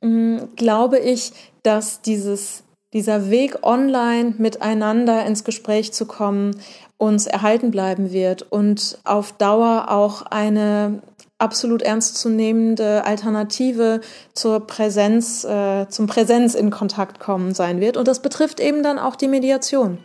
glaube ich, dass dieser Weg online miteinander ins Gespräch zu kommen uns erhalten bleiben wird und auf Dauer auch eine absolut ernstzunehmende Alternative zum Präsenz in Kontakt kommen sein wird. Und das betrifft eben dann auch die Mediation.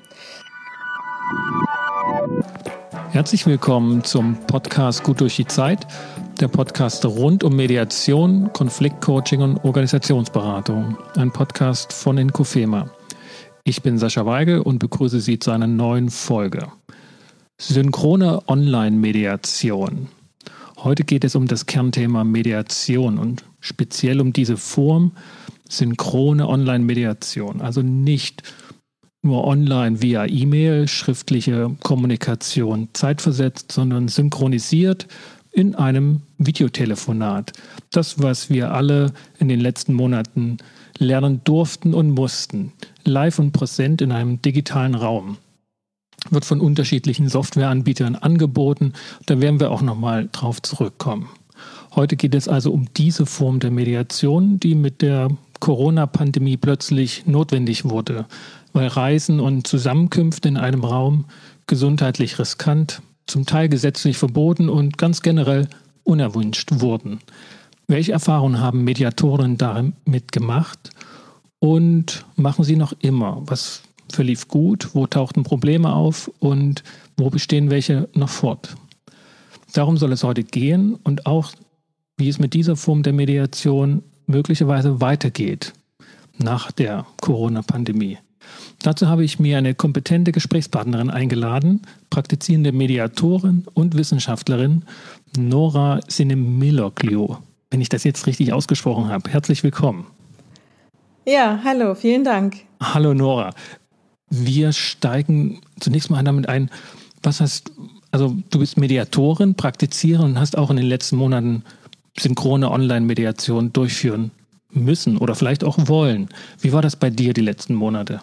Herzlich willkommen zum Podcast Gut durch die Zeit, der Podcast rund um Mediation, Konfliktcoaching und Organisationsberatung. Ein Podcast von Inkofema. Ich bin Sascha Weigel und begrüße Sie zu einer neuen Folge. Synchrone Online-Mediation. Heute geht es um das Kernthema Mediation und speziell um diese Form synchrone Online-Mediation. Also nicht nur online via E-Mail, schriftliche Kommunikation zeitversetzt, sondern synchronisiert in einem Videotelefonat. Das, was wir alle in den letzten Monaten lernen durften und mussten. Live und präsent in einem digitalen Raum. Wird von unterschiedlichen Softwareanbietern angeboten. Da werden wir auch nochmal drauf zurückkommen. Heute geht es also um diese Form der Mediation, die mit der Corona-Pandemie plötzlich notwendig wurde, weil Reisen und Zusammenkünfte in einem Raum gesundheitlich riskant, zum Teil gesetzlich verboten und ganz generell unerwünscht wurden. Welche Erfahrungen haben Mediatoren damit gemacht und machen sie noch immer? Was verlief gut? Wo tauchten Probleme auf und wo bestehen welche noch fort? Darum soll es heute gehen und auch, wie es mit dieser Form der Mediation möglicherweise weitergeht nach der Corona-Pandemie. Dazu habe ich mir eine kompetente Gesprächspartnerin eingeladen, praktizierende Mediatorin und Wissenschaftlerin Nora Sinemiloglou, wenn ich das jetzt richtig ausgesprochen habe. Herzlich willkommen. Ja, hallo, vielen Dank. Hallo Nora. Wir steigen zunächst mal damit ein, du bist Mediatorin, Praktiziererin und hast auch in den letzten Monaten synchrone Online-Mediation durchführen müssen oder vielleicht auch wollen. Wie war das bei dir die letzten Monate?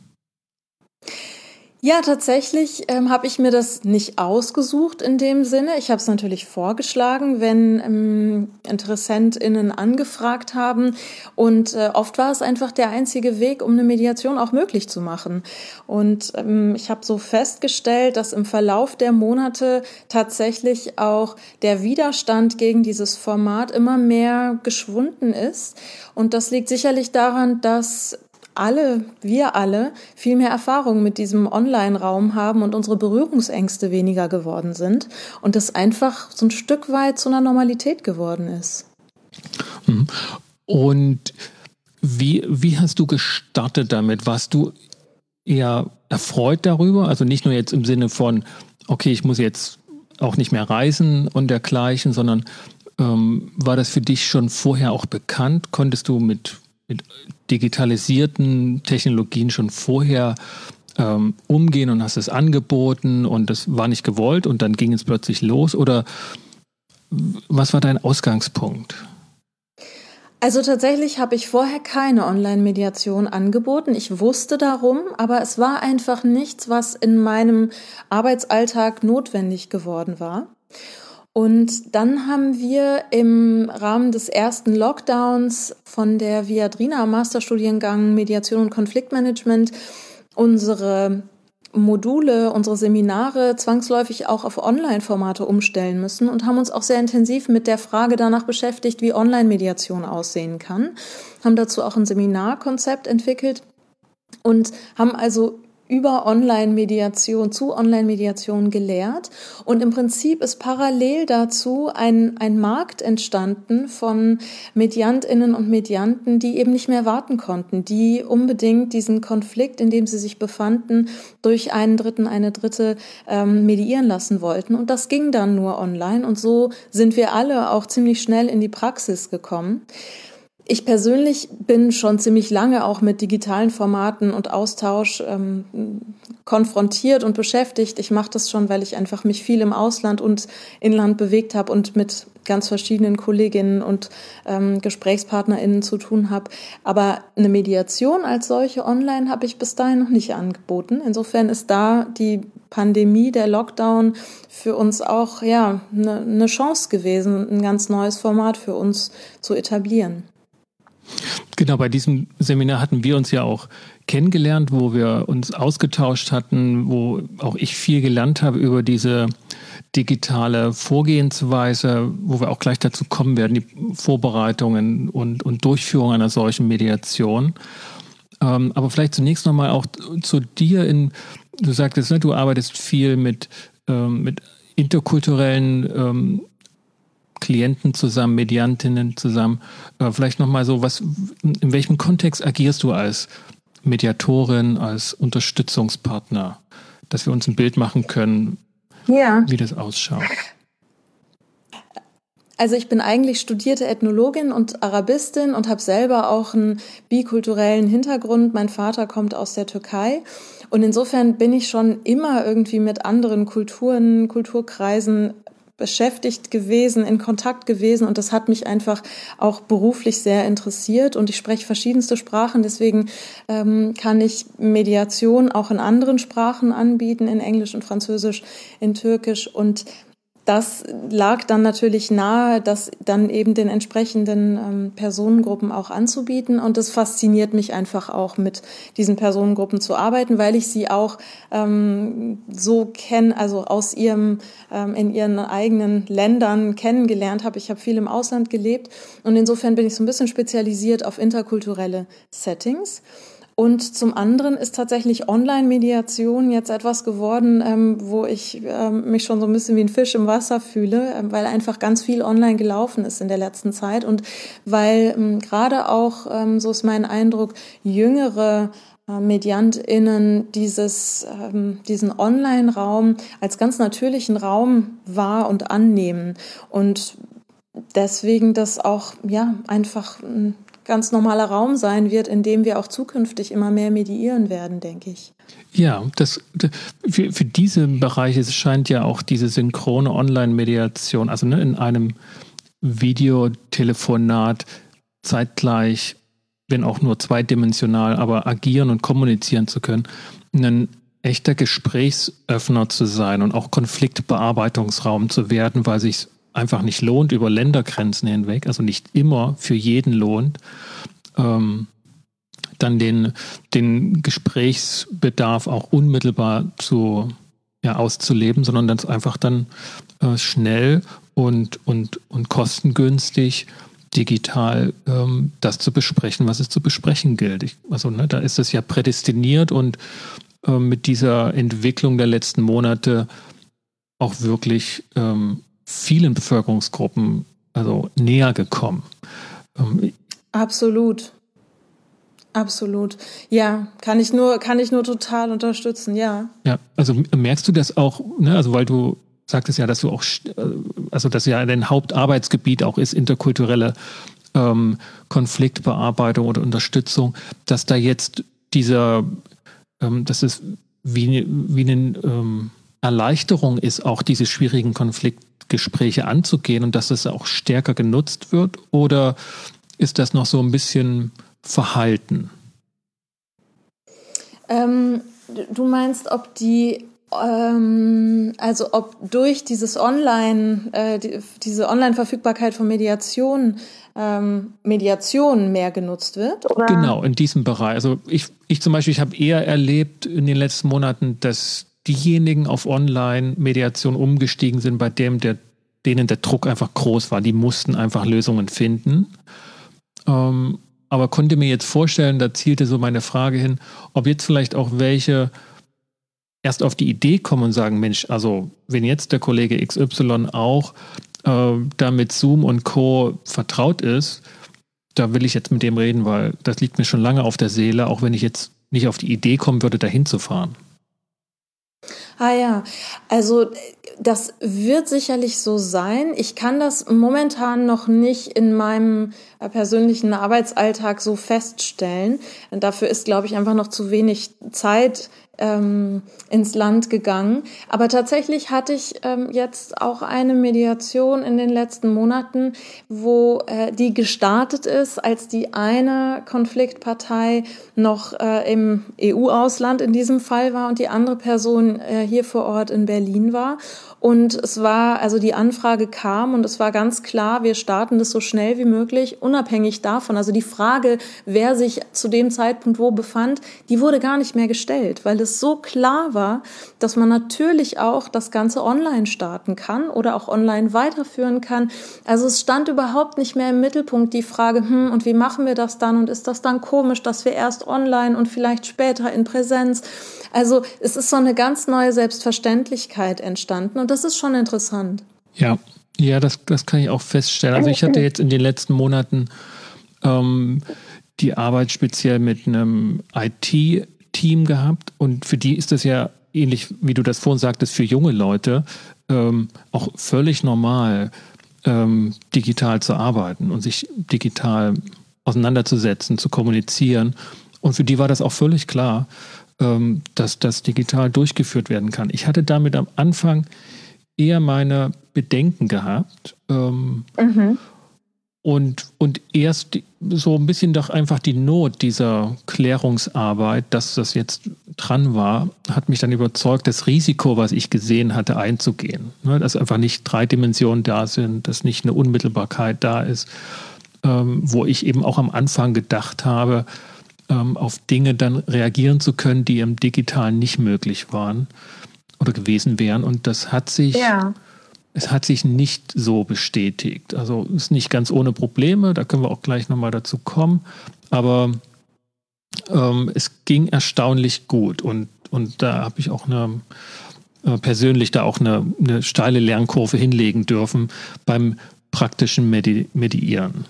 Ja, tatsächlich habe ich mir das nicht ausgesucht in dem Sinne. Ich habe es natürlich vorgeschlagen, wenn InteressentInnen angefragt haben. Und oft war es einfach der einzige Weg, um eine Mediation auch möglich zu machen. Und ich habe so festgestellt, dass im Verlauf der Monate tatsächlich auch der Widerstand gegen dieses Format immer mehr geschwunden ist. Und das liegt sicherlich daran, dass wir alle viel mehr Erfahrung mit diesem Online-Raum haben und unsere Berührungsängste weniger geworden sind und das einfach so ein Stück weit zu einer Normalität geworden ist. Und wie hast du gestartet damit? Warst du eher erfreut darüber? Also nicht nur jetzt im Sinne von, okay, ich muss jetzt auch nicht mehr reisen und dergleichen, sondern war das für dich schon vorher auch bekannt? Konntest du mit digitalisierten Technologien schon vorher umgehen und hast es angeboten und das war nicht gewollt und dann ging es plötzlich los? Oder was war dein Ausgangspunkt? Also tatsächlich habe ich vorher keine Online-Mediation angeboten. Ich wusste darum, aber es war einfach nichts, was in meinem Arbeitsalltag notwendig geworden war. Und dann haben wir im Rahmen des ersten Lockdowns von der Viadrina Masterstudiengang Mediation und Konfliktmanagement unsere Module, unsere Seminare zwangsläufig auch auf Online-Formate umstellen müssen und haben uns auch sehr intensiv mit der Frage danach beschäftigt, wie Online-Mediation aussehen kann. Haben dazu auch ein Seminarkonzept entwickelt und haben also über zu Online-Mediation gelehrt. Und im Prinzip ist parallel dazu ein Markt entstanden von MediantInnen und Medianten, die eben nicht mehr warten konnten, die unbedingt diesen Konflikt, in dem sie sich befanden, durch einen Dritten, eine Dritte mediieren lassen wollten. Und das ging dann nur online. Und so sind wir alle auch ziemlich schnell in die Praxis gekommen. Ich persönlich bin schon ziemlich lange auch mit digitalen Formaten und Austausch konfrontiert und beschäftigt. Ich mache das schon, weil ich einfach mich viel im Ausland und Inland bewegt habe und mit ganz verschiedenen Kolleginnen und GesprächspartnerInnen zu tun habe. Aber eine Mediation als solche online habe ich bis dahin noch nicht angeboten. Insofern ist da die Pandemie, der Lockdown für uns auch eine Chance gewesen, ein ganz neues Format für uns zu etablieren. Genau, bei diesem Seminar hatten wir uns ja auch kennengelernt, wo wir uns ausgetauscht hatten, wo auch ich viel gelernt habe über diese digitale Vorgehensweise, wo wir auch gleich dazu kommen werden, die Vorbereitungen und Durchführung einer solchen Mediation. Aber vielleicht zunächst nochmal auch zu dir. Du sagtest, ne, du arbeitest viel mit interkulturellen Klienten zusammen, Mediantinnen zusammen. Vielleicht nochmal so, in welchem Kontext agierst du als Mediatorin, als Unterstützungspartner, dass wir uns ein Bild machen können, wie das ausschaut? Also ich bin eigentlich studierte Ethnologin und Arabistin und habe selber auch einen bikulturellen Hintergrund. Mein Vater kommt aus der Türkei und insofern bin ich schon immer irgendwie mit anderen Kulturen, Kulturkreisen beschäftigt gewesen, in Kontakt gewesen und das hat mich einfach auch beruflich sehr interessiert und ich spreche verschiedenste Sprachen, deswegen kann ich Mediation auch in anderen Sprachen anbieten, in Englisch und Französisch, in Türkisch und das lag dann natürlich nahe, das dann eben den entsprechenden Personengruppen auch anzubieten. Und es fasziniert mich einfach auch, mit diesen Personengruppen zu arbeiten, weil ich sie auch so kenne, also aus in ihren eigenen Ländern kennengelernt habe. Ich habe viel im Ausland gelebt und insofern bin ich so ein bisschen spezialisiert auf interkulturelle Settings. Und zum anderen ist tatsächlich Online-Mediation jetzt etwas geworden, wo ich mich schon so ein bisschen wie ein Fisch im Wasser fühle, weil einfach ganz viel online gelaufen ist in der letzten Zeit und weil gerade auch, so ist mein Eindruck, jüngere MediantInnen diesen Online-Raum als ganz natürlichen Raum wahr und annehmen und deswegen das auch einfach ganz normaler Raum sein wird, in dem wir auch zukünftig immer mehr mediieren werden, denke ich. Ja, für diese Bereiche scheint ja auch diese synchrone Online-Mediation, also in einem Videotelefonat zeitgleich, wenn auch nur zweidimensional, aber agieren und kommunizieren zu können, ein echter Gesprächsöffner zu sein und auch Konfliktbearbeitungsraum zu werden, weil sich einfach nicht lohnt über Ländergrenzen hinweg, also nicht immer für jeden lohnt, dann den Gesprächsbedarf auch unmittelbar auszuleben, sondern das einfach dann schnell und kostengünstig digital das zu besprechen, was es zu besprechen gilt. Da ist es ja prädestiniert und mit dieser Entwicklung der letzten Monate auch wirklich vielen Bevölkerungsgruppen näher gekommen. Absolut. Ja, kann ich nur total unterstützen, ja. Ja, also merkst du das auch, ne? Also weil du sagtest ja, dass du auch, dass ja dein Hauptarbeitsgebiet auch ist, interkulturelle Konfliktbearbeitung oder Unterstützung, dass da jetzt dass es wie eine Erleichterung ist, auch diese schwierigen Konfliktgespräche anzugehen und dass es auch stärker genutzt wird? Oder ist das noch so ein bisschen verhalten? Du meinst, ob ob durch dieses diese Online-Verfügbarkeit von Mediation mehr genutzt wird? Oder? Genau, in diesem Bereich. Also ich zum Beispiel, ich habe eher erlebt in den letzten Monaten, dass diejenigen auf Online-Mediation umgestiegen sind, bei denen der Druck einfach groß war. Die mussten einfach Lösungen finden. Aber konnte mir jetzt vorstellen, da zielte so meine Frage hin, ob jetzt vielleicht auch welche erst auf die Idee kommen und sagen, Mensch, also wenn jetzt der Kollege XY auch da mit Zoom und Co. vertraut ist, da will ich jetzt mit dem reden, weil das liegt mir schon lange auf der Seele, auch wenn ich jetzt nicht auf die Idee kommen würde, dahin zu fahren. Ah ja, also das wird sicherlich so sein. Ich kann das momentan noch nicht in meinem persönlichen Arbeitsalltag so feststellen. Dafür ist, glaube ich, einfach noch zu wenig Zeit ins Land gegangen. Aber tatsächlich hatte ich jetzt auch eine Mediation in den letzten Monaten, wo die gestartet ist, als die eine Konfliktpartei noch im EU-Ausland in diesem Fall war und die andere Person schon hier vor Ort in Berlin war. Und es war, also die Anfrage kam und es war ganz klar, wir starten das so schnell wie möglich, unabhängig davon. Also die Frage, wer sich zu dem Zeitpunkt wo befand, die wurde gar nicht mehr gestellt, weil es so klar war, dass man natürlich auch das Ganze online starten kann oder auch online weiterführen kann. Also es stand überhaupt nicht mehr im Mittelpunkt die Frage, und wie machen wir das dann? Und ist das dann komisch, dass wir erst online und vielleicht später in Präsenz? Also es ist so eine ganz neue Selbstverständlichkeit entstanden und das ist schon interessant. Ja, das kann ich auch feststellen. Also ich hatte jetzt in den letzten Monaten die Arbeit speziell mit einem IT-Team gehabt und für die ist das ja ähnlich, wie du das vorhin sagtest, für junge Leute auch völlig normal, digital zu arbeiten und sich digital auseinanderzusetzen, zu kommunizieren. Und für die war das auch völlig klar, dass das digital durchgeführt werden kann. Ich hatte damit am Anfang eher meine Bedenken gehabt und erst so ein bisschen doch einfach die Not dieser Klärungsarbeit, dass das jetzt dran war, hat mich dann überzeugt, das Risiko, was ich gesehen hatte, einzugehen. Dass einfach nicht 3 Dimensionen da sind, dass nicht eine Unmittelbarkeit da ist, wo ich eben auch am Anfang gedacht habe, auf Dinge dann reagieren zu können, die im Digitalen nicht möglich waren oder gewesen wären. Und das hat sich, es hat sich nicht so bestätigt. Also ist nicht ganz ohne Probleme, da können wir auch gleich nochmal dazu kommen. Aber es ging erstaunlich gut und da habe ich auch persönlich da auch eine steile Lernkurve hinlegen dürfen beim praktischen Mediieren.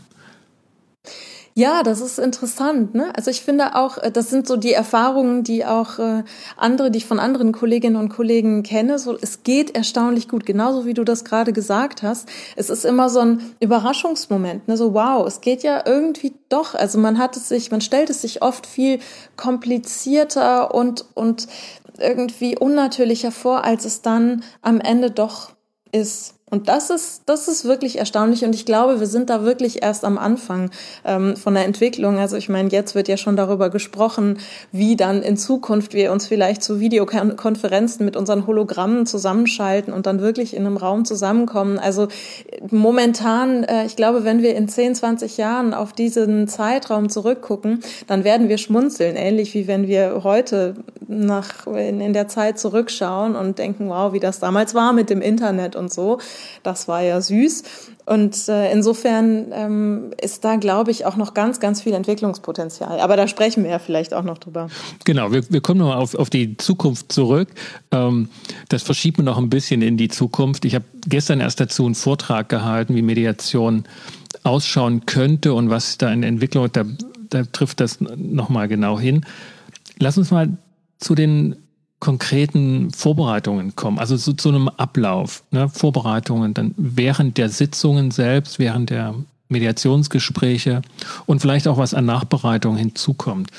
Ja, das ist interessant, ne? Also ich finde auch, das sind so die Erfahrungen, die auch die ich von anderen Kolleginnen und Kollegen kenne. So, es geht erstaunlich gut, genauso wie du das gerade gesagt hast. Es ist immer so ein Überraschungsmoment, ne? So wow, es geht ja irgendwie doch. Also man stellt es sich oft viel komplizierter und irgendwie unnatürlicher vor, als es dann am Ende doch ist. Und das ist wirklich erstaunlich und ich glaube, wir sind da wirklich erst am Anfang von der Entwicklung. Also ich meine, jetzt wird ja schon darüber gesprochen, wie dann in Zukunft wir uns vielleicht zu Videokonferenzen mit unseren Hologrammen zusammenschalten und dann wirklich in einem Raum zusammenkommen. Also momentan, ich glaube, wenn wir in 10, 20 Jahren auf diesen Zeitraum zurückgucken, dann werden wir schmunzeln, ähnlich wie wenn wir heute in der Zeit zurückschauen und denken, wow, wie das damals war mit dem Internet und so. Das war ja süß. Und insofern ist da, glaube ich, auch noch ganz, ganz viel Entwicklungspotenzial. Aber da sprechen wir ja vielleicht auch noch drüber. Genau, wir kommen nochmal auf die Zukunft zurück. Das verschiebt man noch ein bisschen in die Zukunft. Ich habe gestern erst dazu einen Vortrag gehalten, wie Mediation ausschauen könnte und was da in der Entwicklung, da trifft das nochmal genau hin. Lass uns mal zu den konkreten Vorbereitungen kommen, also zu einem Ablauf, ne? Vorbereitungen dann während der Sitzungen selbst, während der Mediationsgespräche und vielleicht auch was an Nachbereitung hinzukommt.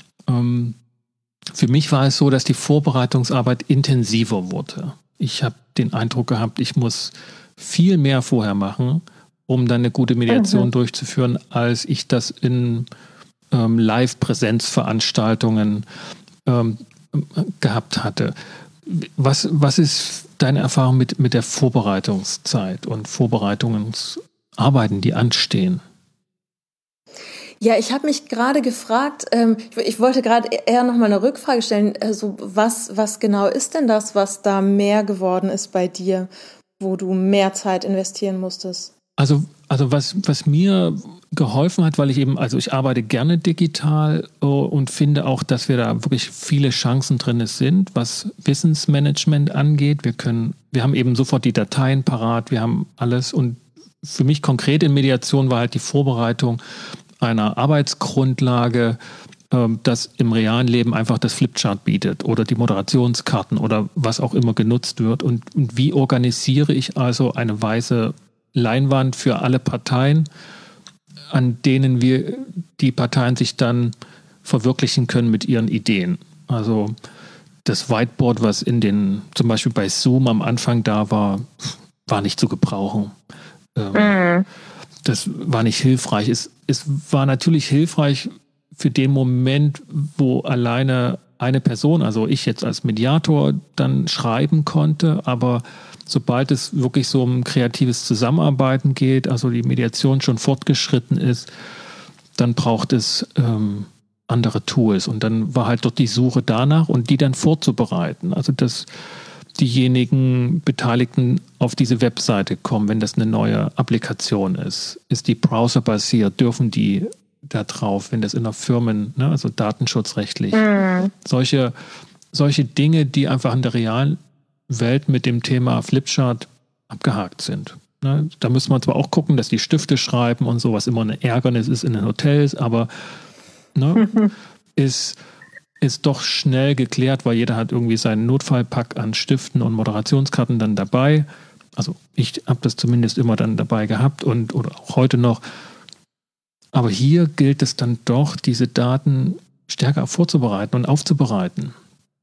Für mich war es so, dass die Vorbereitungsarbeit intensiver wurde. Ich habe den Eindruck gehabt, ich muss viel mehr vorher machen, um dann eine gute Mediation durchzuführen, als ich das in Live-Präsenzveranstaltungen gehabt hatte. Was ist deine Erfahrung mit der Vorbereitungszeit und Vorbereitungsarbeiten, die anstehen? Ja, ich habe mich gerade gefragt, ich wollte gerade eher nochmal eine Rückfrage stellen, also was genau ist denn das, was da mehr geworden ist bei dir, wo du mehr Zeit investieren musstest? Also was mir geholfen hat, weil ich arbeite gerne digital und finde auch, dass wir da wirklich viele Chancen drin sind, was Wissensmanagement angeht. Wir haben eben sofort die Dateien parat, wir haben alles und für mich konkret in Mediation war halt die Vorbereitung einer Arbeitsgrundlage, das im realen Leben einfach das Flipchart bietet oder die Moderationskarten oder was auch immer genutzt wird und wie organisiere ich also eine weiße Leinwand für alle Parteien, an denen die Parteien sich dann verwirklichen können mit ihren Ideen. Also das Whiteboard, was zum Beispiel bei Zoom am Anfang da war nicht zu gebrauchen. Das war nicht hilfreich. Es war natürlich hilfreich für den Moment, wo alleine eine Person, also ich jetzt als Mediator, dann schreiben konnte, aber sobald es wirklich so um kreatives Zusammenarbeiten geht, also die Mediation schon fortgeschritten ist, dann braucht es andere Tools. Und dann war halt dort die Suche danach und die dann vorzubereiten. Also dass diejenigen Beteiligten auf diese Webseite kommen, wenn das eine neue Applikation ist. Ist die browserbasiert? Dürfen die da drauf, wenn das in der Firmen, ne, also datenschutzrechtlich, solche Dinge, die einfach in der realen Welt mit dem Thema Flipchart abgehakt sind. Ne? Da müssen wir zwar auch gucken, dass die Stifte schreiben und sowas immer ein Ärgernis ist in den Hotels, aber ne, ist doch schnell geklärt, weil jeder hat irgendwie seinen Notfallpack an Stiften und Moderationskarten dann dabei. Also ich habe das zumindest immer dann dabei gehabt oder auch heute noch. Aber hier gilt es dann doch, diese Daten stärker vorzubereiten und aufzubereiten.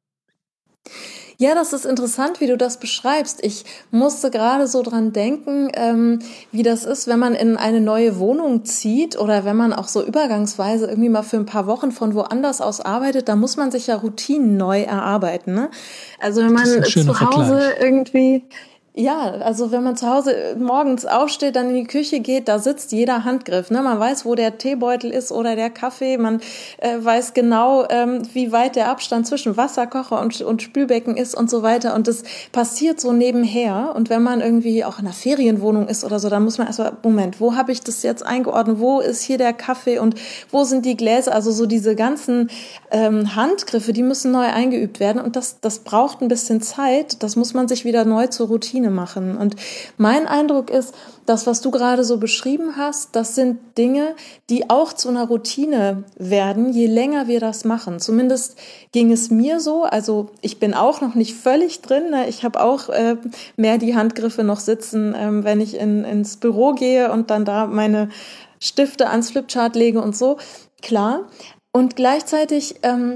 Ja, das ist interessant, wie du das beschreibst. Ich musste gerade so dran denken, wie das ist, wenn man in eine neue Wohnung zieht oder wenn man auch so übergangsweise irgendwie mal für ein paar Wochen von woanders aus arbeitet, da muss man sich ja Routinen neu erarbeiten, ne? Also wenn man zu Hause irgendwie... Ja, also wenn man zu Hause morgens aufsteht, dann in die Küche geht, da sitzt jeder Handgriff. Ne? Man weiß, wo der Teebeutel ist oder der Kaffee. Man weiß genau, wie weit der Abstand zwischen Wasserkocher und Spülbecken ist und so weiter. Und das passiert so nebenher. Und wenn man irgendwie auch in einer Ferienwohnung ist oder so, dann muss man erstmal, Moment, wo habe ich das jetzt eingeordnet? Wo ist hier der Kaffee und wo sind die Gläser? Also so diese ganzen Handgriffe, die müssen neu eingeübt werden. Und das braucht ein bisschen Zeit. Das muss man sich wieder neu zur Routine machen. Und mein Eindruck ist, das, was du gerade so beschrieben hast, das sind Dinge, die auch zu einer Routine werden, je länger wir das machen. Zumindest ging es mir so. Also ich bin auch noch nicht völlig drin. Ne? Ich habe auch mehr die Handgriffe noch sitzen, wenn ich ins Büro gehe und dann da meine Stifte ans Flipchart lege und so. Klar. Und gleichzeitig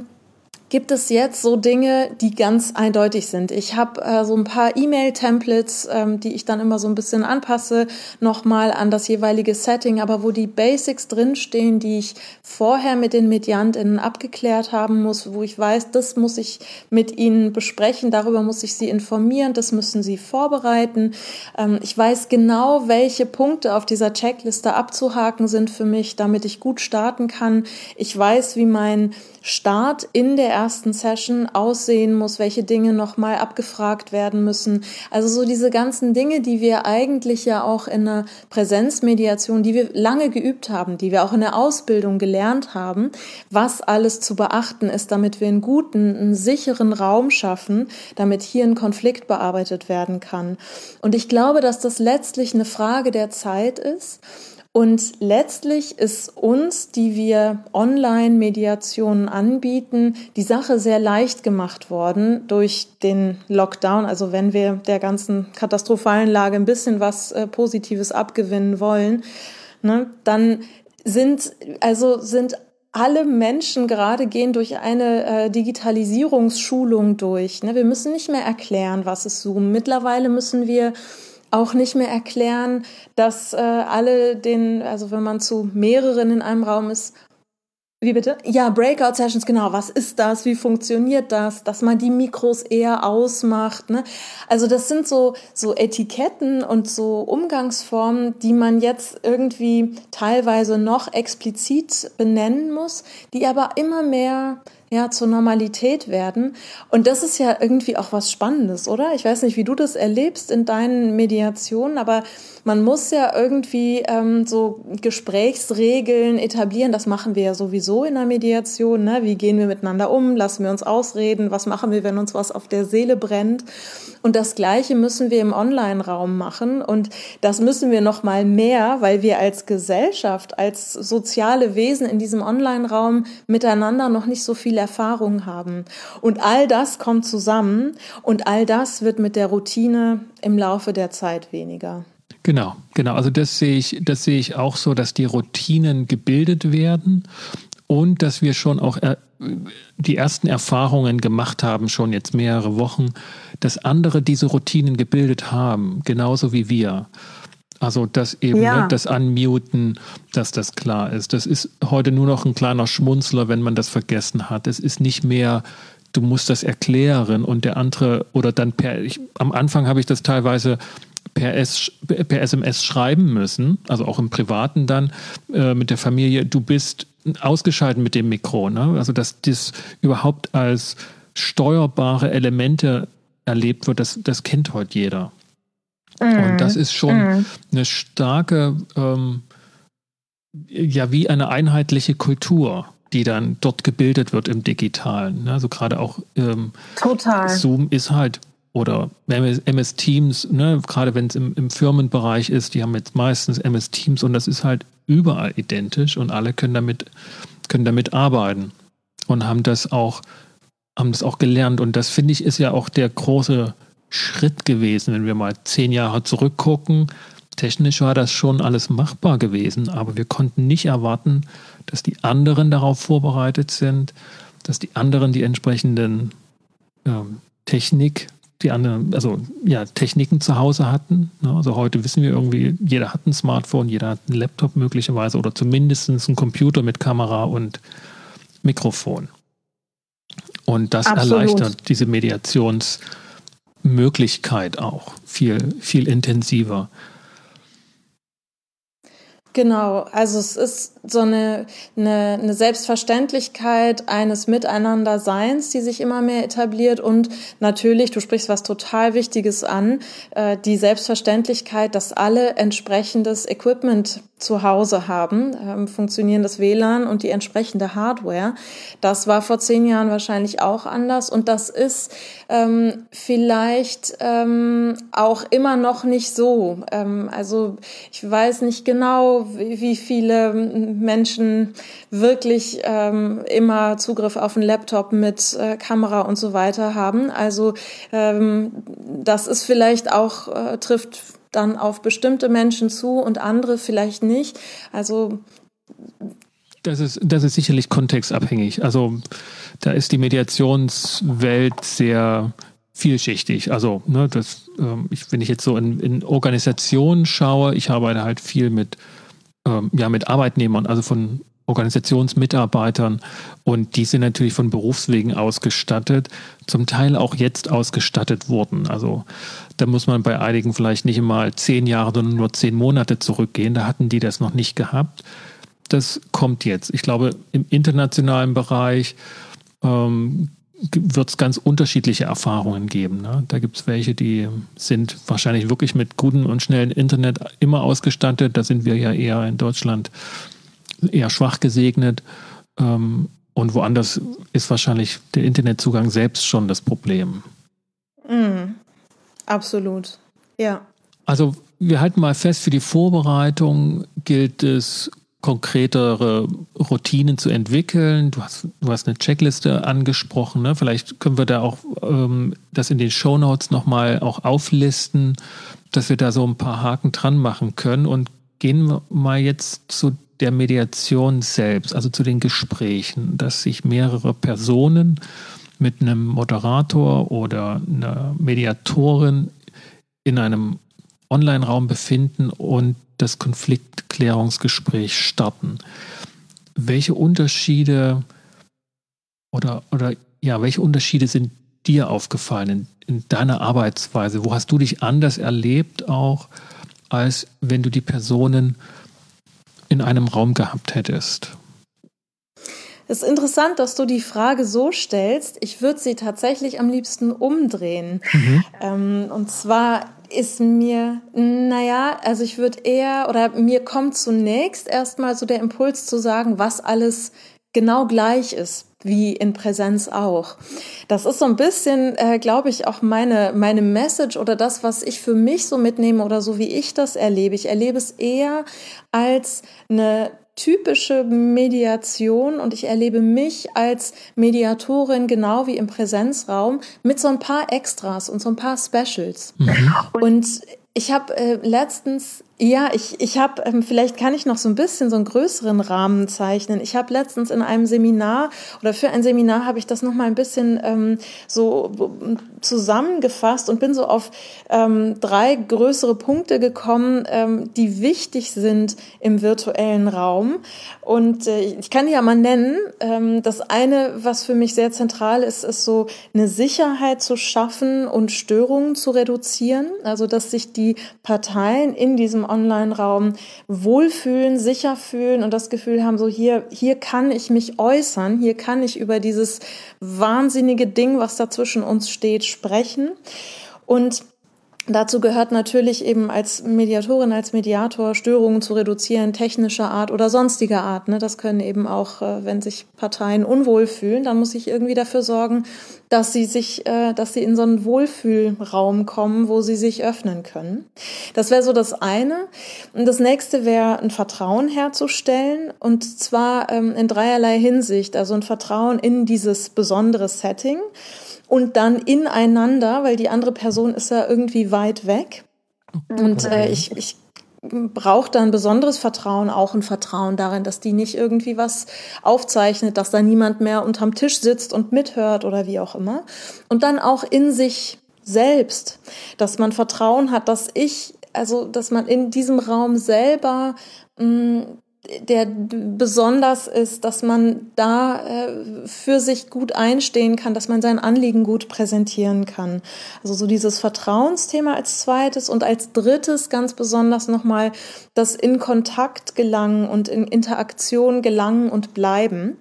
gibt es jetzt so Dinge, die ganz eindeutig sind. Ich habe so ein paar E-Mail-Templates, die ich dann immer so ein bisschen anpasse, nochmal an das jeweilige Setting, aber wo die Basics drinstehen, die ich vorher mit den MediantInnen abgeklärt haben muss, wo ich weiß, das muss ich mit ihnen besprechen, darüber muss ich sie informieren, das müssen sie vorbereiten. Ich weiß genau, welche Punkte auf dieser Checkliste abzuhaken sind für mich, damit ich gut starten kann. Ich weiß, wie mein Start in der ersten Session aussehen muss, welche Dinge nochmal abgefragt werden müssen. Also so diese ganzen Dinge, die wir eigentlich ja auch in einer Präsenzmediation, die wir lange geübt haben, die wir auch in der Ausbildung gelernt haben, was alles zu beachten ist, damit wir einen guten, einen sicheren Raum schaffen, damit hier ein Konflikt bearbeitet werden kann. Und ich glaube, dass das letztlich eine Frage der Zeit ist. Und letztlich ist uns, die wir Online-Mediationen anbieten, die Sache sehr leicht gemacht worden durch den Lockdown. Also wenn wir der ganzen katastrophalen Lage ein bisschen was Positives abgewinnen wollen, ne, dann sind alle Menschen gehen durch eine Digitalisierungsschulung durch. Ne? Wir müssen nicht mehr erklären, was ist Zoom. Mittlerweile müssen wir auch nicht mehr erklären, dass alle also wenn man zu mehreren in einem Raum ist, wie bitte? Ja, Breakout-Sessions, genau. Was ist das? Wie funktioniert das? Dass man die Mikros eher ausmacht, ne? Also das sind so Etiketten und so Umgangsformen, die man jetzt irgendwie teilweise noch explizit benennen muss, die aber immer mehr zur Normalität werden. Und das ist ja irgendwie auch was Spannendes, oder? Ich weiß nicht, wie du das erlebst in deinen Mediationen, aber man muss ja irgendwie so Gesprächsregeln etablieren. Das machen wir ja sowieso in der Mediation. Ne? Wie gehen wir miteinander um? Lassen wir uns ausreden? Was machen wir, wenn uns was auf der Seele brennt? Und das Gleiche müssen wir im Online-Raum machen. Und das müssen wir noch mal mehr, weil wir als Gesellschaft, als soziale Wesen in diesem Online-Raum miteinander noch nicht so viel Erfahrung haben. Und all das kommt zusammen und all das wird mit der Routine im Laufe der Zeit weniger. Genau. Also das sehe ich auch so, dass die Routinen gebildet werden und dass wir schon auch die ersten Erfahrungen gemacht haben, schon jetzt mehrere Wochen, dass andere diese Routinen gebildet haben, genauso wie wir. Also das eben, das Unmuten, dass das klar ist. Das ist heute nur noch ein kleiner Schmunzler, wenn man das vergessen hat. Es ist nicht mehr du musst das erklären und der andere oder dann am Anfang habe ich das teilweise per SMS schreiben müssen, also auch im Privaten dann mit der Familie, du bist ausgeschaltet mit dem Mikro, ne? Also dass das überhaupt als steuerbare Elemente erlebt wird, das kennt heute jeder. Und das ist schon eine starke, wie eine einheitliche Kultur, die dann dort gebildet wird im Digitalen. Also gerade auch total. Zoom ist halt, oder MS Teams, ne, gerade wenn es im Firmenbereich ist, die haben jetzt meistens MS Teams und das ist halt überall identisch und alle können damit arbeiten und haben das auch gelernt. Und das, finde ich, ist ja auch der große Schritt gewesen, wenn wir mal 10 Jahre zurückgucken. Technisch war das schon alles machbar gewesen, aber wir konnten nicht erwarten, dass die anderen darauf vorbereitet sind, dass die anderen die entsprechenden Techniken zu Hause hatten. Also heute wissen wir irgendwie, jeder hat ein Smartphone, jeder hat einen Laptop möglicherweise oder zumindest einen Computer mit Kamera und Mikrofon. Und das erleichtert diese Mediationsmöglichkeit auch viel, viel intensiver. Genau, also es ist so eine Selbstverständlichkeit eines Miteinanderseins, die sich immer mehr etabliert und natürlich, du sprichst was total Wichtiges an, die Selbstverständlichkeit, dass alle entsprechendes Equipment zu Hause haben, funktionierendes WLAN und die entsprechende Hardware. Das war vor 10 Jahren wahrscheinlich auch anders und das ist vielleicht auch immer noch nicht so. Also ich weiß nicht genau, wie viele Menschen wirklich immer Zugriff auf einen Laptop mit Kamera und so weiter haben. Also das ist vielleicht auch, trifft dann auf bestimmte Menschen zu und andere vielleicht nicht. Also das ist sicherlich kontextabhängig. Also da ist die Mediationswelt sehr vielschichtig. Also wenn ich jetzt so in Organisationen schaue, ich arbeite halt viel mit Arbeitnehmern, also von Organisationsmitarbeitern und die sind natürlich von Berufswegen ausgestattet, zum Teil auch jetzt ausgestattet wurden. Also da muss man bei einigen vielleicht nicht mal 10 Jahre, sondern nur 10 Monate zurückgehen. Da hatten die das noch nicht gehabt. Das kommt jetzt. Ich glaube, im internationalen Bereich wird es ganz unterschiedliche Erfahrungen geben. Ne? Da gibt es welche, die sind wahrscheinlich wirklich mit gutem und schnellen Internet immer ausgestattet. Da sind wir ja eher in Deutschland eher schwach gesegnet. Und woanders ist wahrscheinlich der Internetzugang selbst schon das Problem. Absolut, ja. Also wir halten mal fest, für die Vorbereitung gilt es, konkretere Routinen zu entwickeln. Du hast eine Checkliste angesprochen. Ne? Vielleicht können wir da auch das in den Shownotes nochmal auch auflisten, dass wir da so ein paar Haken dran machen können. Und gehen wir mal jetzt zu der Mediation selbst, also zu den Gesprächen, dass sich mehrere Personen mit einem Moderator oder einer Mediatorin in einem Online-Raum befinden und das Konfliktklärungsgespräch starten. Welche Unterschiede welche Unterschiede sind dir aufgefallen in deiner Arbeitsweise? Wo hast du dich anders erlebt, auch als wenn du die Personen in einem Raum gehabt hättest? Es ist interessant, dass du die Frage so stellst. Ich würde sie tatsächlich am liebsten umdrehen. Und zwar ist mir, ich würde mir kommt zunächst erstmal so der Impuls zu sagen, was alles genau gleich ist, wie in Präsenz auch. Das ist so ein bisschen, glaube ich, auch meine Message oder das, was ich für mich so mitnehme oder so, wie ich das erlebe. Ich erlebe es eher als eine typische Mediation und ich erlebe mich als Mediatorin genau wie im Präsenzraum mit so ein paar Extras und so ein paar Specials. Und ich habe letztens Ja, ich habe, vielleicht kann ich noch so ein bisschen so einen größeren Rahmen zeichnen. Ich habe letztens in einem Seminar oder für ein Seminar habe ich das noch mal ein bisschen so zusammengefasst und bin so auf 3 größere Punkte gekommen, die wichtig sind im virtuellen Raum. Und ich kann die ja mal nennen. Das eine, was für mich sehr zentral ist, ist so eine Sicherheit zu schaffen und Störungen zu reduzieren. Also, dass sich die Parteien in diesem Online-Raum wohlfühlen, sicher fühlen und das Gefühl haben, so hier kann ich mich äußern, hier kann ich über dieses wahnsinnige Ding, was da zwischen uns steht, sprechen. Und dazu gehört natürlich eben als Mediatorin, als Mediator Störungen zu reduzieren, technischer Art oder sonstiger Art. Das können eben auch, wenn sich Parteien unwohl fühlen, dann muss ich irgendwie dafür sorgen, dass sie in so einen Wohlfühlraum kommen, wo sie sich öffnen können. Das wäre so das eine. Und das nächste wäre, ein Vertrauen herzustellen, und zwar in dreierlei Hinsicht. Also ein Vertrauen in dieses besondere Setting und dann ineinander, weil die andere Person ist ja irgendwie weit weg. Und ich brauche da ein besonderes Vertrauen, auch ein Vertrauen darin, dass die nicht irgendwie was aufzeichnet, dass da niemand mehr unterm Tisch sitzt und mithört oder wie auch immer. Und dann auch in sich selbst, dass man Vertrauen hat, dass man in diesem Raum selber der besonders ist, dass man da für sich gut einstehen kann, dass man sein Anliegen gut präsentieren kann. Also so dieses Vertrauensthema als zweites und als drittes ganz besonders nochmal das in Kontakt gelangen und in Interaktion gelangen und bleiben.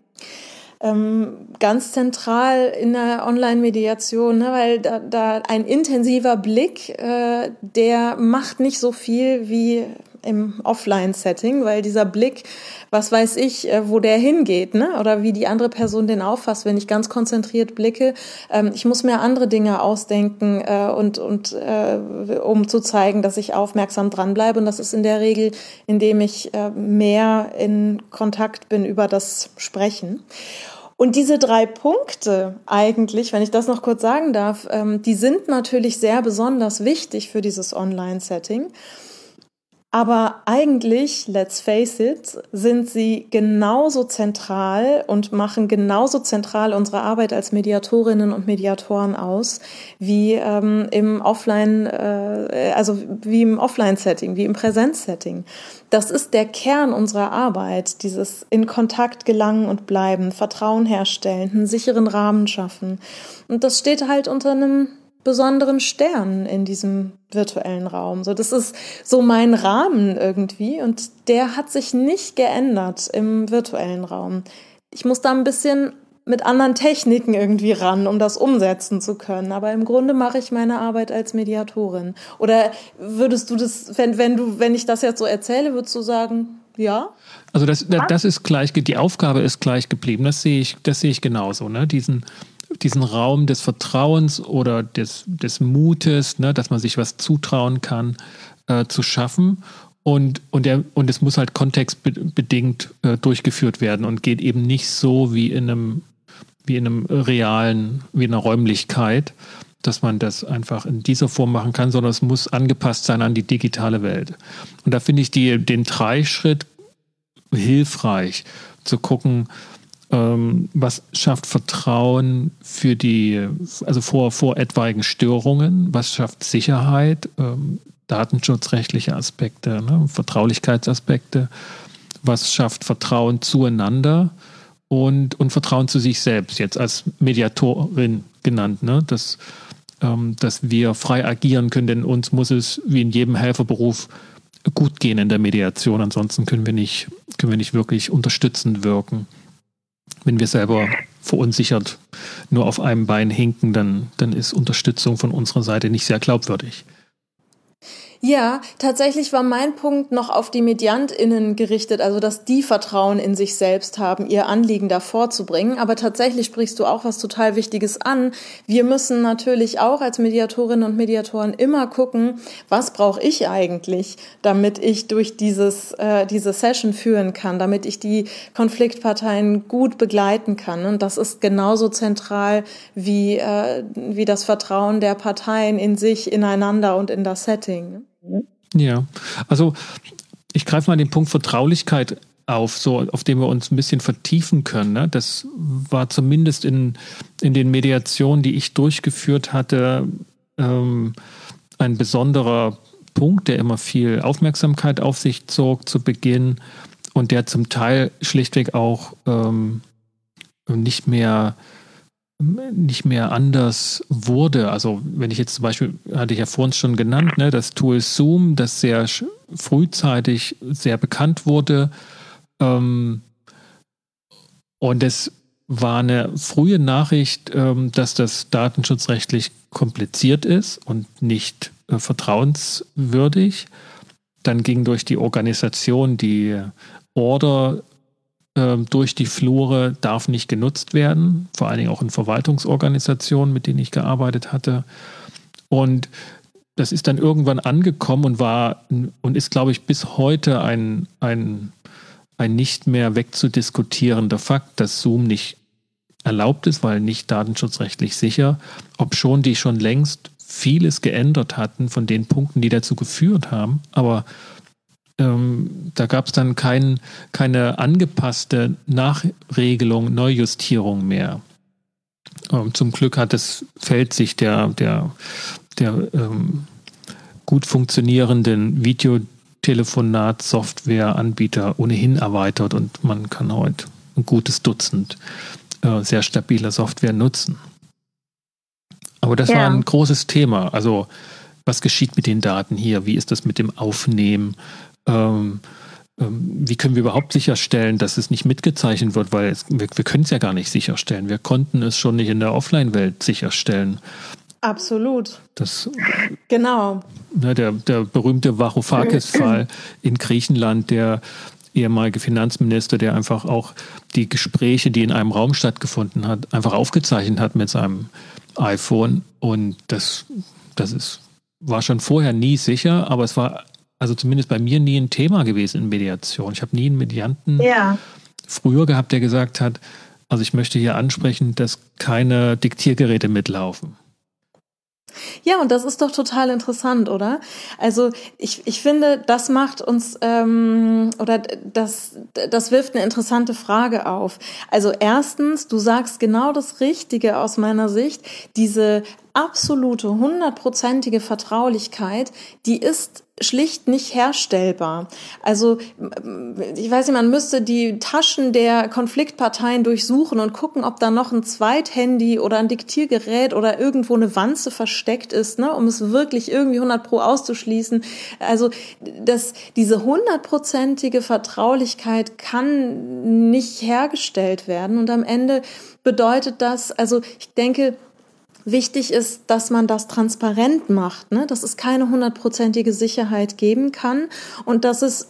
Ganz zentral in der Online-Mediation, weil da ein intensiver Blick, der macht nicht so viel wie im Offline-Setting, weil dieser Blick, was weiß ich, wo der hingeht, oder wie die andere Person den auffasst, wenn ich ganz konzentriert blicke. Ich muss mir andere Dinge ausdenken um zu zeigen, dass ich aufmerksam dranbleibe. Und das ist in der Regel, indem ich mehr in Kontakt bin über das Sprechen. Und diese 3 Punkte eigentlich, wenn ich das noch kurz sagen darf, die sind natürlich sehr besonders wichtig für dieses Online-Setting. Aber eigentlich, let's face it, sind sie genauso zentral und machen genauso zentral unsere Arbeit als Mediatorinnen und Mediatoren aus, wie im Offline-Setting, wie im Präsenz-Setting. Das ist der Kern unserer Arbeit, dieses in Kontakt gelangen und bleiben, Vertrauen herstellen, einen sicheren Rahmen schaffen. Und das steht halt unter einem besonderen Stern in diesem virtuellen Raum. So, das ist so mein Rahmen irgendwie, und der hat sich nicht geändert im virtuellen Raum. Ich muss da ein bisschen mit anderen Techniken irgendwie ran, um das umsetzen zu können. Aber im Grunde mache ich meine Arbeit als Mediatorin. Oder würdest du das, wenn ich das jetzt so erzähle, würdest du sagen, ja? Also das ist gleich, die Aufgabe ist gleich geblieben. Das sehe ich genauso, diesen Raum des Vertrauens oder des Mutes, dass man sich was zutrauen kann, zu schaffen. Und es muss halt kontextbedingt durchgeführt werden und geht eben nicht so wie in einer Räumlichkeit, dass man das einfach in dieser Form machen kann, sondern es muss angepasst sein an die digitale Welt. Und da finde ich den 3-Schritt hilfreich, zu gucken, was schafft Vertrauen vor etwaigen Störungen, was schafft Sicherheit, datenschutzrechtliche Aspekte, Vertraulichkeitsaspekte, was schafft Vertrauen zueinander und Vertrauen zu sich selbst, jetzt als Mediatorin genannt, dass wir frei agieren können, denn uns muss es wie in jedem Helferberuf gut gehen in der Mediation, ansonsten können wir nicht wirklich unterstützend wirken. Wenn wir selber verunsichert nur auf einem Bein hinken, dann ist Unterstützung von unserer Seite nicht sehr glaubwürdig. Ja, tatsächlich war mein Punkt noch auf die MediantInnen gerichtet, also dass die Vertrauen in sich selbst haben, ihr Anliegen da vorzubringen. Aber tatsächlich sprichst du auch was total Wichtiges an. Wir müssen natürlich auch als Mediatorinnen und Mediatoren immer gucken, was brauche ich eigentlich, damit ich durch diese Session führen kann, damit ich die Konfliktparteien gut begleiten kann. Und das ist genauso zentral wie das Vertrauen der Parteien in sich, ineinander und in das Setting. Ja, also ich greife mal den Punkt Vertraulichkeit auf, so auf den wir uns ein bisschen vertiefen können. Ne? Das war zumindest in den Mediationen, die ich durchgeführt hatte, ein besonderer Punkt, der immer viel Aufmerksamkeit auf sich zog zu Beginn und der zum Teil schlichtweg auch nicht mehr anders wurde. Also wenn ich jetzt zum Beispiel, hatte ich ja vorhin schon genannt, ne, das Tool Zoom, das sehr frühzeitig sehr bekannt wurde. Und es war eine frühe Nachricht, dass das datenschutzrechtlich kompliziert ist und nicht vertrauenswürdig. Dann ging durch die Organisation die Order durch die Flure, darf nicht genutzt werden, vor allen Dingen auch in Verwaltungsorganisationen, mit denen ich gearbeitet hatte. Und das ist dann irgendwann angekommen und ist, glaube ich, bis heute ein nicht mehr wegzudiskutierender Fakt, dass Zoom nicht erlaubt ist, weil nicht datenschutzrechtlich sicher, obschon die schon längst vieles geändert hatten von den Punkten, die dazu geführt haben. Aber da gab es dann keine angepasste Nachregelung, Neujustierung mehr. Zum Glück hat das Feld sich der gut funktionierenden Videotelefonat-Software-Anbieter ohnehin erweitert und man kann heute ein gutes Dutzend sehr stabiler Software nutzen. Aber das war ein großes Thema. Also was geschieht mit den Daten hier? Wie ist das mit dem Aufnehmen? Wie können wir überhaupt sicherstellen, dass es nicht mitgezeichnet wird? Weil wir können es ja gar nicht sicherstellen. Wir konnten es schon nicht in der Offline-Welt sicherstellen. Absolut. Genau. Ne, der berühmte Varoufakis-Fall in Griechenland, der ehemalige Finanzminister, der einfach auch die Gespräche, die in einem Raum stattgefunden hat, einfach aufgezeichnet hat mit seinem iPhone. Und das war schon vorher nie sicher, aber es war also zumindest bei mir nie ein Thema gewesen in Mediation. Ich habe nie einen Medianten früher gehabt, der gesagt hat, also ich möchte hier ansprechen, dass keine Diktiergeräte mitlaufen. Ja, und das ist doch total interessant, oder? Also ich finde, das macht uns, das wirft eine interessante Frage auf. Also erstens, du sagst genau das Richtige aus meiner Sicht, diese absolute, 100%ige Vertraulichkeit, die ist schlicht nicht herstellbar. Also ich weiß nicht, man müsste die Taschen der Konfliktparteien durchsuchen und gucken, ob da noch ein Zweithandy oder ein Diktiergerät oder irgendwo eine Wanze versteckt ist, ne, um es wirklich irgendwie 100% auszuschließen. Also diese 100%ige Vertraulichkeit kann nicht hergestellt werden und am Ende bedeutet das, also ich denke, wichtig ist, dass man das transparent macht, ne? Dass es keine 100%ige Sicherheit geben kann und dass es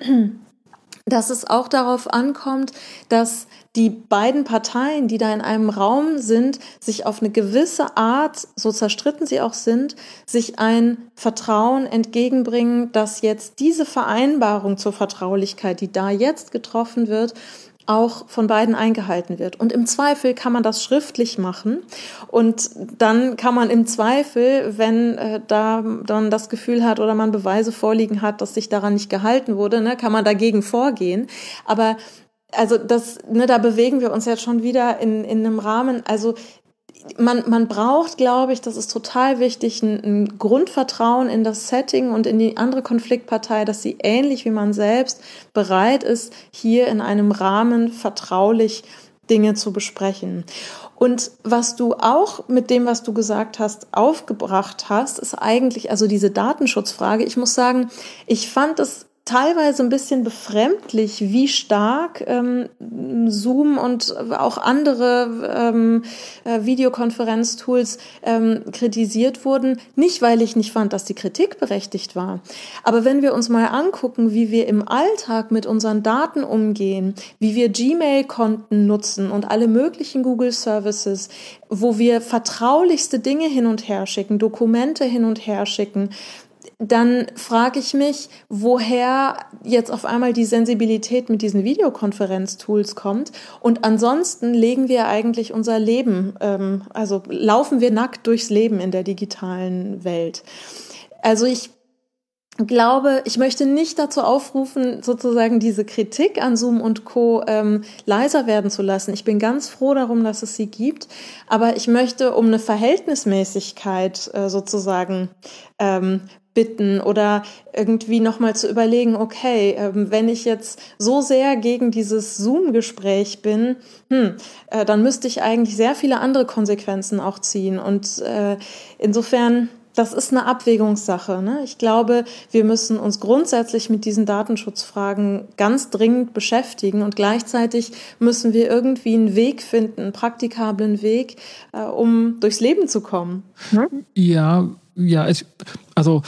auch darauf ankommt, dass die beiden Parteien, die da in einem Raum sind, sich auf eine gewisse Art, so zerstritten sie auch sind, sich ein Vertrauen entgegenbringen, dass jetzt diese Vereinbarung zur Vertraulichkeit, die da jetzt getroffen wird, auch von beiden eingehalten wird. Und im Zweifel kann man das schriftlich machen und dann kann man im Zweifel, wenn da dann das Gefühl hat oder man Beweise vorliegen hat, dass sich daran nicht gehalten wurde, ne, kann man dagegen vorgehen. Aber also da bewegen wir uns jetzt schon wieder in einem Rahmen, also man braucht, glaube ich, das ist total wichtig, ein Grundvertrauen in das Setting und in die andere Konfliktpartei, dass sie ähnlich wie man selbst bereit ist, hier in einem Rahmen vertraulich Dinge zu besprechen. Und was du auch mit dem, was du gesagt hast, aufgebracht hast, ist eigentlich also diese Datenschutzfrage. Ich muss sagen, ich fand es teilweise ein bisschen befremdlich, wie stark Zoom und auch andere Videokonferenztools kritisiert wurden. Nicht, weil ich nicht fand, dass die Kritik berechtigt war. Aber wenn wir uns mal angucken, wie wir im Alltag mit unseren Daten umgehen, wie wir Gmail-Konten nutzen und alle möglichen Google-Services, wo wir vertraulichste Dinge hin und her schicken, Dokumente hin und her schicken, dann frage ich mich, woher jetzt auf einmal die Sensibilität mit diesen Videokonferenztools kommt. Und ansonsten legen wir eigentlich unser Leben, also laufen wir nackt durchs Leben in der digitalen Welt. Also ich glaube, ich möchte nicht dazu aufrufen, sozusagen diese Kritik an Zoom und Co. Leiser werden zu lassen. Ich bin ganz froh darum, dass es sie gibt, aber ich möchte um eine Verhältnismäßigkeit sozusagen bitten oder irgendwie nochmal zu überlegen, okay, wenn ich jetzt so sehr gegen dieses Zoom-Gespräch bin, dann müsste ich eigentlich sehr viele andere Konsequenzen auch ziehen. Und insofern, das ist eine Abwägungssache, ne? Ich glaube, wir müssen uns grundsätzlich mit diesen Datenschutzfragen ganz dringend beschäftigen und gleichzeitig müssen wir irgendwie einen Weg finden, einen praktikablen Weg, um durchs Leben zu kommen. Ja, also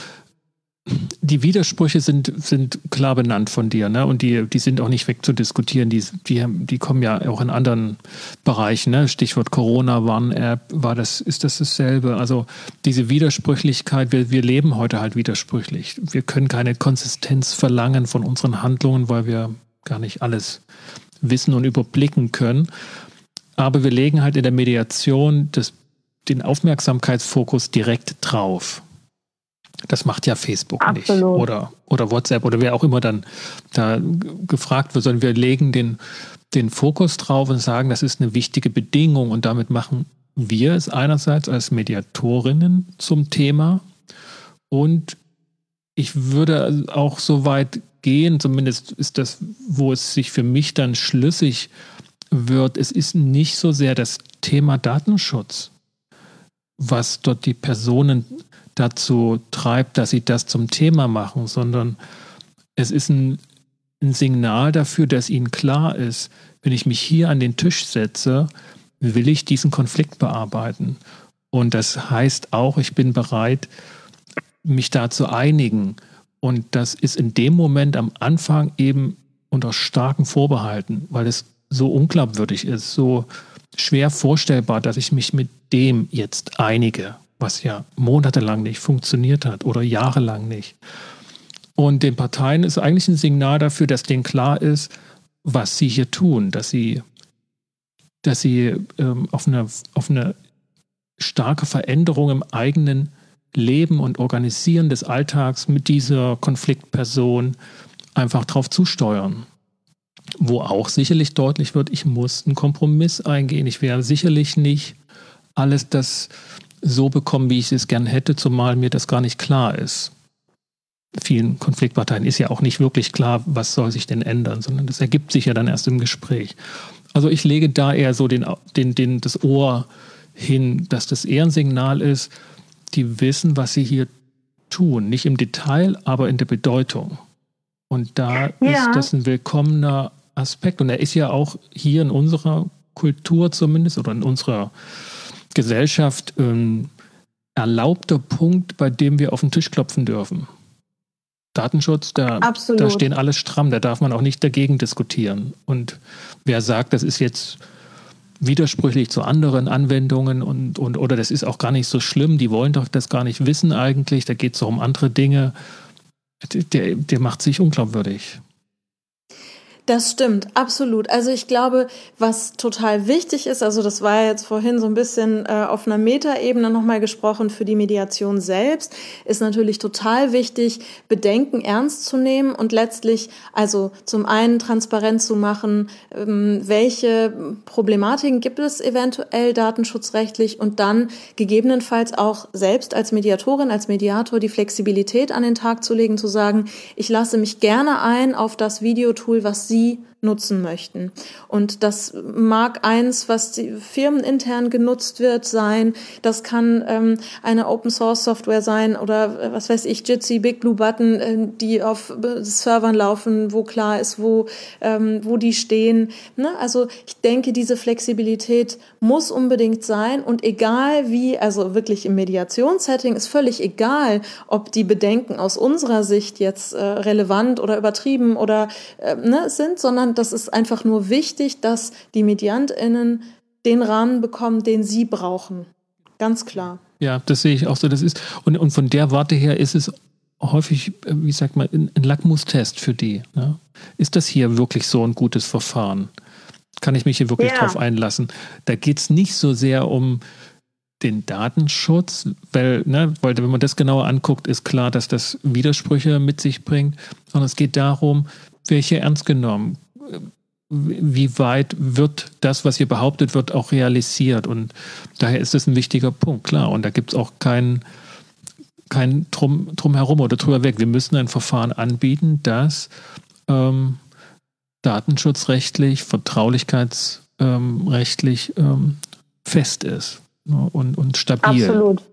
die Widersprüche sind klar benannt von dir, ne? Und die sind auch nicht wegzudiskutieren. Die kommen ja auch in anderen Bereichen, ne? Stichwort Corona-Warn-App, ist das dasselbe? Also diese Widersprüchlichkeit, wir leben heute halt widersprüchlich. Wir können keine Konsistenz verlangen von unseren Handlungen, weil wir gar nicht alles wissen und überblicken können. Aber wir legen halt in der Mediation den Aufmerksamkeitsfokus direkt drauf. Das macht ja Facebook nicht oder WhatsApp oder wer auch immer dann da gefragt wird, sondern wir legen den Fokus drauf und sagen, das ist eine wichtige Bedingung und damit machen wir es einerseits als Mediatorinnen zum Thema und ich würde auch so weit gehen, zumindest ist das, wo es sich für mich dann schlüssig wird, es ist nicht so sehr das Thema Datenschutz, was dort die Personen dazu treibt, dass sie das zum Thema machen, sondern es ist ein Signal dafür, dass ihnen klar ist, wenn ich mich hier an den Tisch setze, will ich diesen Konflikt bearbeiten. Und das heißt auch, ich bin bereit, mich da zu einigen. Und das ist in dem Moment am Anfang eben unter starken Vorbehalten, weil es so unglaubwürdig ist, so schwer vorstellbar, dass ich mich mit dem jetzt einige, was ja monatelang nicht funktioniert hat oder jahrelang nicht. Und den Parteien ist eigentlich ein Signal dafür, dass denen klar ist, was sie hier tun, dass sie auf eine starke Veränderung im eigenen Leben und Organisieren des Alltags mit dieser Konfliktperson einfach drauf zusteuern. Wo auch sicherlich deutlich wird, ich muss einen Kompromiss eingehen. Ich werde sicherlich nicht alles das so bekommen, wie ich es gern hätte, zumal mir das gar nicht klar ist. Vielen Konfliktparteien ist ja auch nicht wirklich klar, was soll sich denn ändern, sondern das ergibt sich ja dann erst im Gespräch. Also ich lege da eher so das Ohr hin, dass das eher ein Signal ist, die wissen, was sie hier tun. Nicht im Detail, aber in der Bedeutung. Und da ist das ein willkommener Aspekt. Und er ist ja auch hier in unserer Kultur zumindest oder in unserer Gesellschaft erlaubter Punkt, bei dem wir auf den Tisch klopfen dürfen. Datenschutz, da stehen alle stramm, da darf man auch nicht dagegen diskutieren. Und wer sagt, das ist jetzt widersprüchlich zu anderen Anwendungen oder das ist auch gar nicht so schlimm, die wollen doch das gar nicht wissen eigentlich, da geht es doch um andere Dinge, der macht sich unglaubwürdig. Das stimmt, absolut. Also ich glaube, was total wichtig ist, also das war jetzt vorhin so ein bisschen auf einer Metaebene nochmal gesprochen für die Mediation selbst, ist natürlich total wichtig, Bedenken ernst zu nehmen und letztlich also zum einen transparent zu machen, welche Problematiken gibt es eventuell datenschutzrechtlich und dann gegebenenfalls auch selbst als Mediatorin, als Mediator die Flexibilität an den Tag zu legen, zu sagen, ich lasse mich gerne ein auf das Videotool, was Sie nutzen möchten. Und das mag eins, was die firmenintern genutzt wird, sein. Das kann eine Open-Source-Software sein oder was weiß ich, Jitsi, Big Blue Button, die auf Servern laufen, wo klar ist, wo die stehen. Ne? Also ich denke, diese Flexibilität muss unbedingt sein und egal wie, also wirklich im Mediationssetting ist völlig egal, ob die Bedenken aus unserer Sicht jetzt relevant oder übertrieben oder sind, sondern das ist einfach nur wichtig, dass die MediantInnen den Rahmen bekommen, den sie brauchen. Ganz klar. Ja, das sehe ich auch so. Das ist, und von der Warte her ist es häufig, wie sagt man, ein Lackmustest für die. Ne? Ist das hier wirklich so ein gutes Verfahren? Kann ich mich hier wirklich drauf einlassen? Da geht es nicht so sehr um den Datenschutz, weil wenn man das genauer anguckt, ist klar, dass das Widersprüche mit sich bringt, sondern es geht darum, welche ernst genommen, wie weit wird das, was hier behauptet wird, auch realisiert, und daher ist das ein wichtiger Punkt, klar, und da gibt es auch kein Drumherum oder drüber weg. Wir müssen ein Verfahren anbieten, das datenschutzrechtlich, vertraulichkeitsrechtlich fest ist, ne, und stabil. Absolut.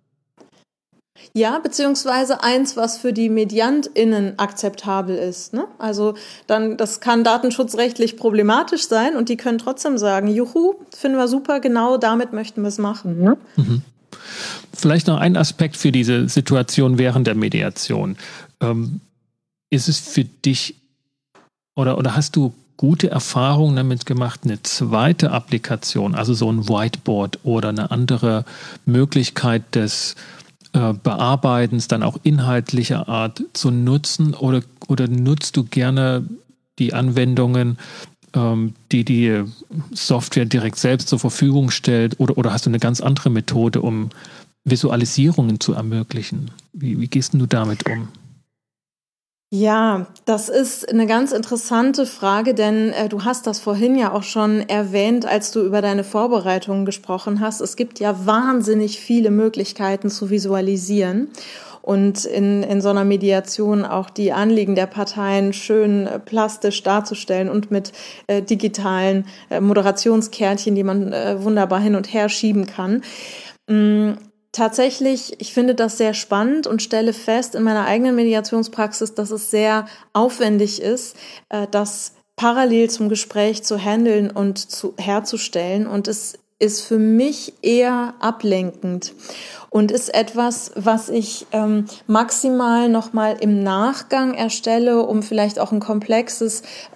Ja, beziehungsweise eins, was für die MediantInnen akzeptabel ist, ne? Also das kann datenschutzrechtlich problematisch sein und die können trotzdem sagen, juhu, finden wir super, genau damit möchten wir es machen. Ne? Mhm. Vielleicht noch ein Aspekt für diese Situation während der Mediation. Ist es für dich oder hast du gute Erfahrungen damit gemacht, eine zweite Applikation, also so ein Whiteboard oder eine andere Möglichkeit des Bearbeitens, dann auch inhaltlicher Art zu nutzen, oder nutzt du gerne die Anwendungen, die Software direkt selbst zur Verfügung stellt, oder hast du eine ganz andere Methode, um Visualisierungen zu ermöglichen? Wie gehst du damit um? Ja, das ist eine ganz interessante Frage, denn du hast das vorhin ja auch schon erwähnt, als du über deine Vorbereitungen gesprochen hast. Es gibt ja wahnsinnig viele Möglichkeiten zu visualisieren und in so einer Mediation auch die Anliegen der Parteien schön plastisch darzustellen und mit digitalen Moderationskärtchen, die man wunderbar hin und her schieben kann. Tatsächlich, ich finde das sehr spannend und stelle fest in meiner eigenen Mediationspraxis, dass es sehr aufwendig ist, das parallel zum Gespräch zu handeln und herzustellen. Und es ist für mich eher ablenkend und ist etwas, was ich maximal nochmal im Nachgang erstelle, um vielleicht auch ein komplexe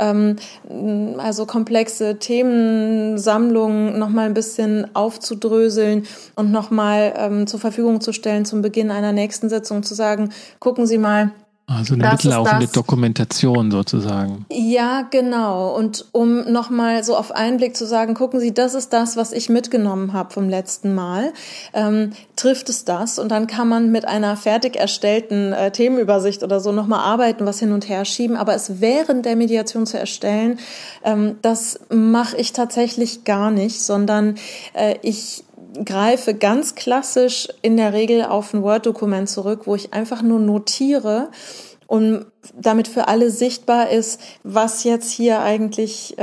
Themensammlungen nochmal ein bisschen aufzudröseln und nochmal zur Verfügung zu stellen zum Beginn einer nächsten Sitzung, zu sagen, gucken Sie mal, also eine mitlaufende Dokumentation sozusagen. Ja, genau. Und um nochmal so auf einen Blick zu sagen, gucken Sie, das ist das, was ich mitgenommen habe vom letzten Mal. Trifft es das? Und dann kann man mit einer fertig erstellten Themenübersicht oder so nochmal arbeiten, was hin und her schieben. Aber es während der Mediation zu erstellen, das mache ich tatsächlich gar nicht, sondern ich greife ganz klassisch in der Regel auf ein Word-Dokument zurück, wo ich einfach nur notiere und damit für alle sichtbar ist, was jetzt hier eigentlich,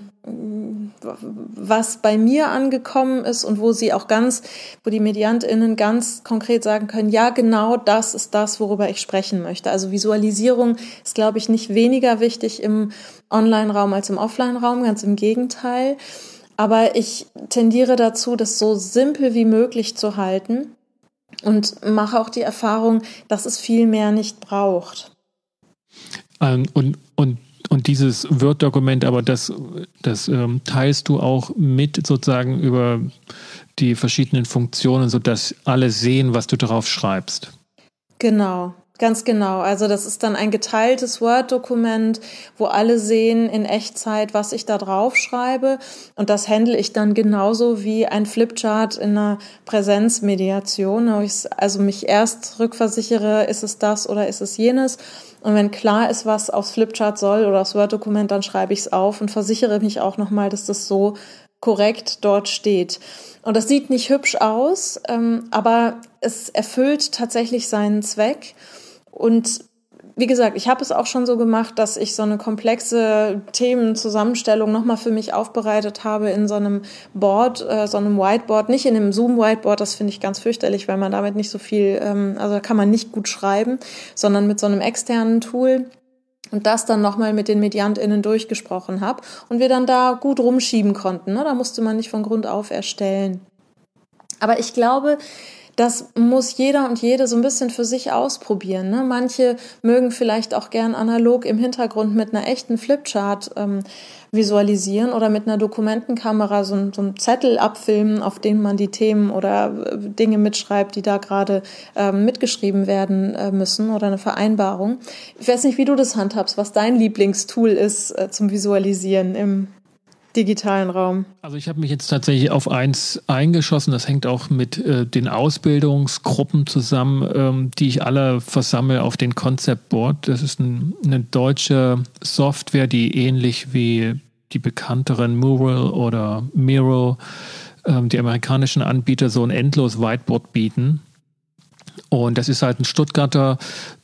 was bei mir angekommen ist und wo die MediantInnen ganz konkret sagen können, ja, genau das ist das, worüber ich sprechen möchte. Also Visualisierung ist, glaube ich, nicht weniger wichtig im Online-Raum als im Offline-Raum, ganz im Gegenteil. Aber ich tendiere dazu, das so simpel wie möglich zu halten und mache auch die Erfahrung, dass es viel mehr nicht braucht. Und dieses Word-Dokument, aber das teilst du auch mit sozusagen über die verschiedenen Funktionen, sodass alle sehen, was du drauf schreibst. Genau. Ganz genau. Also das ist dann ein geteiltes Word-Dokument, wo alle sehen in Echtzeit, was ich da drauf schreibe. Und das handle ich dann genauso wie ein Flipchart in einer Präsenzmediation, wo ich also mich erst rückversichere, ist es das oder ist es jenes. Und wenn klar ist, was aufs Flipchart soll oder aufs Word-Dokument, dann schreibe ich es auf und versichere mich auch nochmal, dass das so korrekt dort steht. Und das sieht nicht hübsch aus, aber es erfüllt tatsächlich seinen Zweck. Und wie gesagt, ich habe es auch schon so gemacht, dass ich so eine komplexe Themenzusammenstellung nochmal für mich aufbereitet habe in so einem Board, so einem Whiteboard, nicht in einem Zoom-Whiteboard, das finde ich ganz fürchterlich, weil man damit nicht so viel, also da kann man nicht gut schreiben, sondern mit so einem externen Tool. Und das dann nochmal mit den MediantInnen durchgesprochen habe und wir dann da gut rumschieben konnten. Ne? Da musste man nicht von Grund auf erstellen. Aber ich glaube, das muss jeder und jede so ein bisschen für sich ausprobieren. Ne? Manche mögen vielleicht auch gern analog im Hintergrund mit einer echten Flipchart visualisieren oder mit einer Dokumentenkamera so einen Zettel abfilmen, auf dem man die Themen oder Dinge mitschreibt, die da gerade mitgeschrieben werden müssen oder eine Vereinbarung. Ich weiß nicht, wie du das handhabst, was dein Lieblingstool ist zum Visualisieren im digitalen Raum? Also ich habe mich jetzt tatsächlich auf eins eingeschossen. Das hängt auch mit den Ausbildungsgruppen zusammen, die ich alle versammle auf den Concept Board. Das ist eine deutsche Software, die ähnlich wie die bekannteren Mural oder Miro, die amerikanischen Anbieter, so ein endlos Whiteboard bieten. Und das ist halt ein Stuttgarter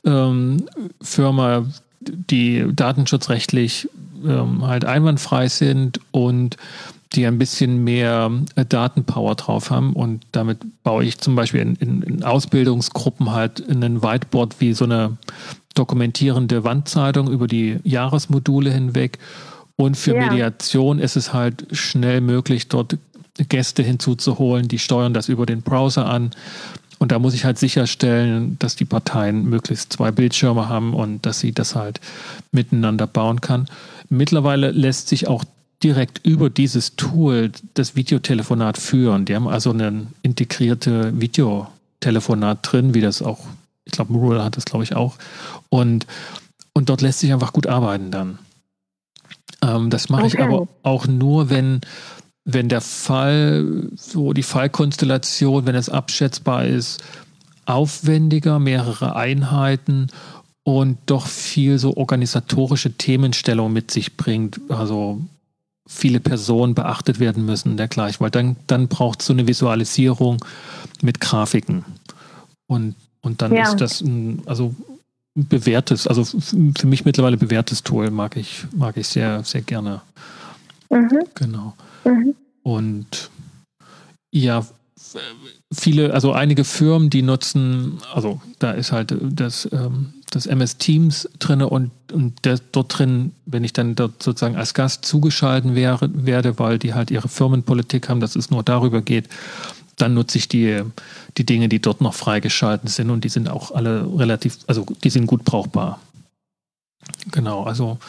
Firma, die datenschutzrechtlich halt einwandfrei sind und die ein bisschen mehr Datenpower drauf haben. Und damit baue ich zum Beispiel in Ausbildungsgruppen halt ein Whiteboard wie so eine dokumentierende Wandzeitung über die Jahresmodule hinweg. Und für Mediation ist es halt schnell möglich, dort Gäste hinzuzuholen, die steuern das über den Browser an. Und da muss ich halt sicherstellen, dass die Parteien möglichst 2 Bildschirme haben und dass sie das halt miteinander bauen kann. Mittlerweile lässt sich auch direkt über dieses Tool das Videotelefonat führen. Die haben also eine integrierte Videotelefonat drin, wie das auch, ich glaube, Mural hat das, glaube ich, auch. Und dort lässt sich einfach gut arbeiten dann. Das mache ich aber auch nur, wenn der Fall, so die Fallkonstellation, wenn es abschätzbar ist, aufwendiger, mehrere Einheiten und doch viel so organisatorische Themenstellung mit sich bringt, also viele Personen beachtet werden müssen, dergleichen, weil dann braucht es so eine Visualisierung mit Grafiken. Und dann ist das ein bewährtes, also für mich mittlerweile bewährtes Tool, mag ich sehr, sehr gerne. Genau. Und ja, einige Firmen, die nutzen, also da ist halt das MS Teams drin und dort drin, wenn ich dann dort sozusagen als Gast zugeschaltet werde, weil die halt ihre Firmenpolitik haben, dass es nur darüber geht, dann nutze ich die Dinge, die dort noch freigeschaltet sind und die sind auch alle die sind gut brauchbar. Genau, also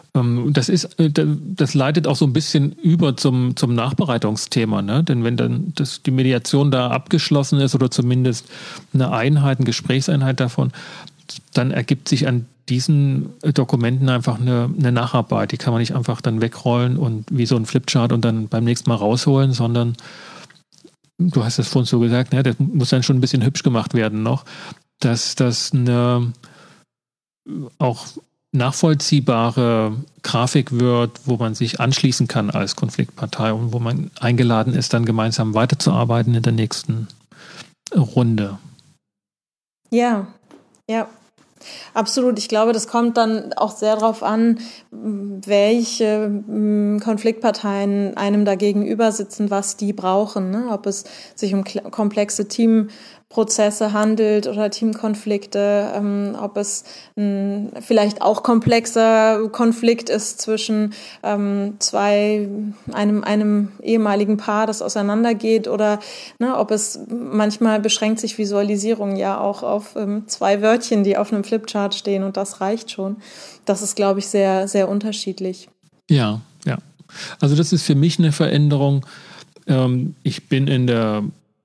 das leitet auch so ein bisschen über zum Nachbereitungsthema, ne? Denn wenn dann die Mediation da abgeschlossen ist oder zumindest eine Gesprächseinheit davon, dann ergibt sich an diesen Dokumenten einfach eine Nacharbeit. Die kann man nicht einfach dann wegrollen und wie so ein Flipchart und dann beim nächsten Mal rausholen, sondern du hast es vorhin so gesagt, ne? Das muss dann schon ein bisschen hübsch gemacht werden noch, dass das eine auch nachvollziehbare Grafik wird, wo man sich anschließen kann als Konfliktpartei und wo man eingeladen ist, dann gemeinsam weiterzuarbeiten in der nächsten Runde. Ja, absolut. Ich glaube, das kommt dann auch sehr darauf an, welche Konfliktparteien einem da gegenüber sitzen, was die brauchen, ne? Ob es sich um komplexe Teamprozesse handelt oder Teamkonflikte, ob es vielleicht auch komplexer Konflikt ist zwischen einem ehemaligen Paar, das auseinandergeht, oder ob es manchmal beschränkt sich Visualisierung ja auch auf 2 Wörtchen, die auf einem Flipchart stehen und das reicht schon. Das ist, glaube ich, sehr, sehr unterschiedlich. Ja. Also das ist für mich eine Veränderung. Ich bin in der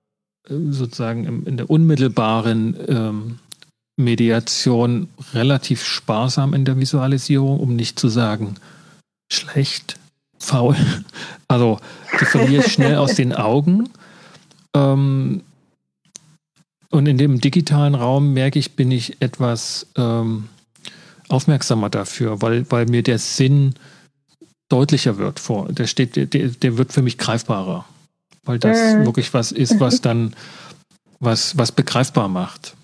unmittelbaren Mediation relativ sparsam in der Visualisierung, um nicht zu sagen schlecht, faul. Also die verliere ich schnell aus den Augen. Und in dem digitalen Raum merke ich, bin ich etwas aufmerksamer dafür, weil mir der Sinn deutlicher wird. Der wird für mich greifbarer. Weil das wirklich was ist, was dann was begreifbar macht.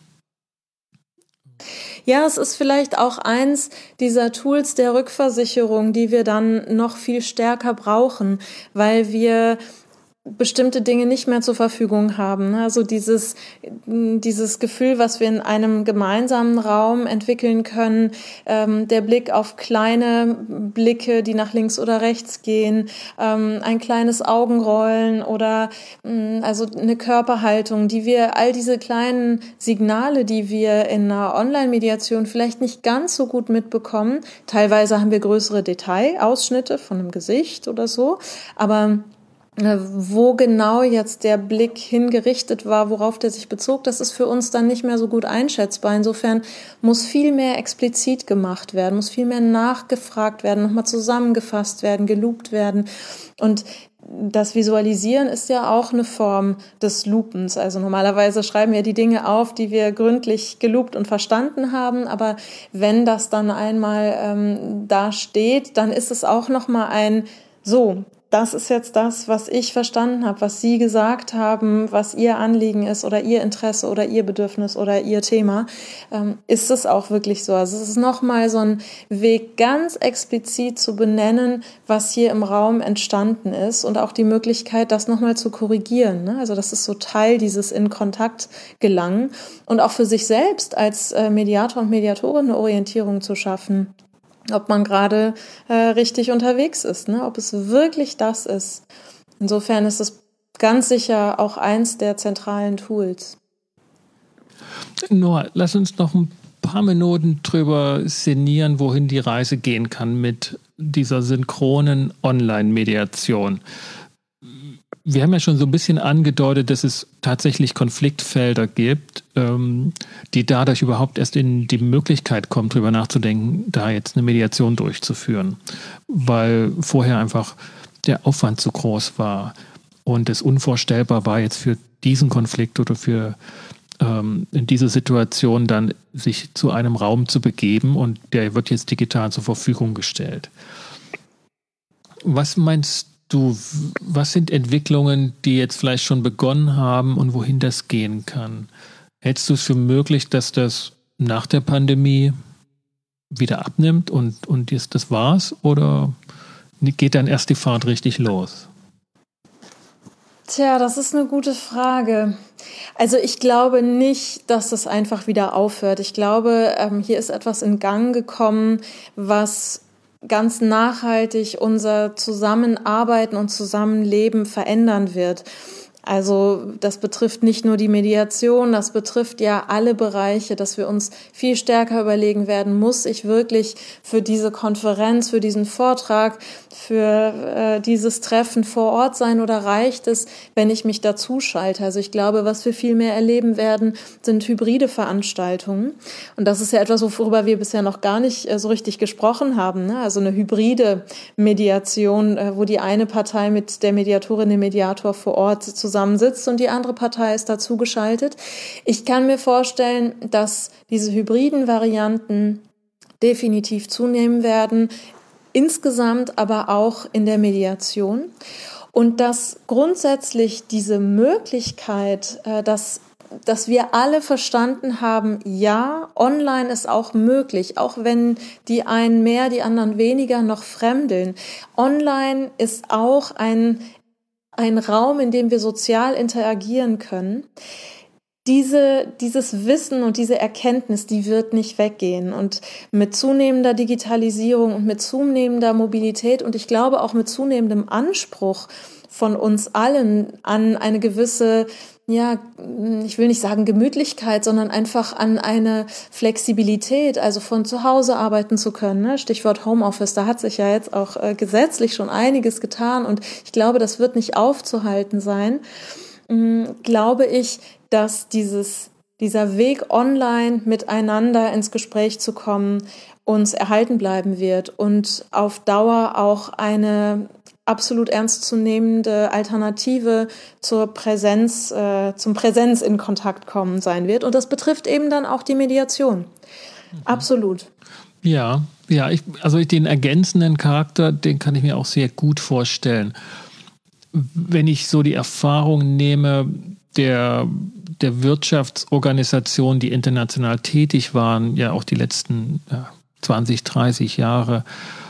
Ja, es ist vielleicht auch eins dieser Tools der Rückversicherung, die wir dann noch viel stärker brauchen, weil wir bestimmte Dinge nicht mehr zur Verfügung haben. Also dieses Gefühl, was wir in einem gemeinsamen Raum entwickeln können, der Blick auf kleine Blicke, die nach links oder rechts gehen, ein kleines Augenrollen oder also eine Körperhaltung, all diese kleinen Signale, die wir in einer Online-Mediation vielleicht nicht ganz so gut mitbekommen. Teilweise haben wir größere Detailausschnitte von einem Gesicht oder so, aber Wo genau jetzt der Blick hingerichtet war, worauf der sich bezog, das ist für uns dann nicht mehr so gut einschätzbar. Insofern muss viel mehr explizit gemacht werden, muss viel mehr nachgefragt werden, nochmal zusammengefasst werden, geloopt werden. Und das Visualisieren ist ja auch eine Form des Loopens. Also normalerweise schreiben wir die Dinge auf, die wir gründlich geloopt und verstanden haben. Aber wenn das dann einmal da steht, dann ist es auch nochmal ein so. Das ist jetzt das, was ich verstanden habe, was Sie gesagt haben, was Ihr Anliegen ist oder Ihr Interesse oder Ihr Bedürfnis oder Ihr Thema. Ist es auch wirklich so? Also es ist nochmal so ein Weg, ganz explizit zu benennen, was hier im Raum entstanden ist und auch die Möglichkeit, das nochmal zu korrigieren. Ne? Also das ist so Teil dieses in Kontakt gelangen und auch für sich selbst als Mediator und Mediatorin eine Orientierung zu schaffen. Ob man gerade richtig unterwegs ist, ne? Ob es wirklich das ist. Insofern ist es ganz sicher auch eins der zentralen Tools. Noah, lass uns noch ein paar Minuten drüber sinnieren, wohin die Reise gehen kann mit dieser synchronen Online-Mediation. Wir haben ja schon so ein bisschen angedeutet, dass es tatsächlich Konfliktfelder gibt, die dadurch überhaupt erst in die Möglichkeit kommen, drüber nachzudenken, da jetzt eine Mediation durchzuführen, weil vorher einfach der Aufwand zu groß war und es unvorstellbar war, jetzt für diesen Konflikt oder für in diese Situation dann sich zu einem Raum zu begeben und der wird jetzt digital zur Verfügung gestellt. Was meinst du, was sind Entwicklungen, die jetzt vielleicht schon begonnen haben und wohin das gehen kann? Hältst du es für möglich, dass das nach der Pandemie wieder abnimmt und das war's? Oder geht dann erst die Fahrt richtig los? Tja, das ist eine gute Frage. Also ich glaube nicht, dass es einfach wieder aufhört. Ich glaube, hier ist etwas in Gang gekommen, was ganz nachhaltig unser Zusammenarbeiten und Zusammenleben verändern wird. Also das betrifft nicht nur die Mediation, das betrifft ja alle Bereiche, dass wir uns viel stärker überlegen werden, muss ich wirklich für diese Konferenz, für diesen Vortrag, für dieses Treffen vor Ort sein oder reicht es, wenn ich mich dazu schalte? Also ich glaube, was wir viel mehr erleben werden, sind hybride Veranstaltungen. Und das ist ja etwas, worüber wir bisher noch gar nicht so richtig gesprochen haben, ne? Also eine hybride Mediation, wo die eine Partei mit der Mediatorin, dem Mediator vor Ort zusammensitzt und die andere Partei ist dazu geschaltet. Ich kann mir vorstellen, dass diese hybriden Varianten definitiv zunehmen werden, insgesamt aber auch in der Mediation. Und dass grundsätzlich diese Möglichkeit, dass wir alle verstanden haben, ja, online ist auch möglich, auch wenn die einen mehr, die anderen weniger noch fremdeln. Online ist auch ein Raum, in dem wir sozial interagieren können. Dieses Wissen und diese Erkenntnis, die wird nicht weggehen. Und mit zunehmender Digitalisierung und mit zunehmender Mobilität und ich glaube auch mit zunehmendem Anspruch von uns allen an eine gewisse, ja, ich will nicht sagen Gemütlichkeit, sondern einfach an eine Flexibilität, also von zu Hause arbeiten zu können. Ne? Stichwort Homeoffice, da hat sich ja jetzt auch gesetzlich schon einiges getan und ich glaube, das wird nicht aufzuhalten sein. Glaube ich, dass dieser Weg online miteinander ins Gespräch zu kommen uns erhalten bleiben wird und auf Dauer auch eine absolut ernstzunehmende Alternative zum Präsenz in Kontakt kommen sein wird. Und das betrifft eben dann auch die Mediation. Absolut. Ja, also den ergänzenden Charakter, den kann ich mir auch sehr gut vorstellen. Wenn ich so die Erfahrung nehme, der Wirtschaftsorganisationen, die international tätig waren, ja auch die letzten 20, 30 Jahre,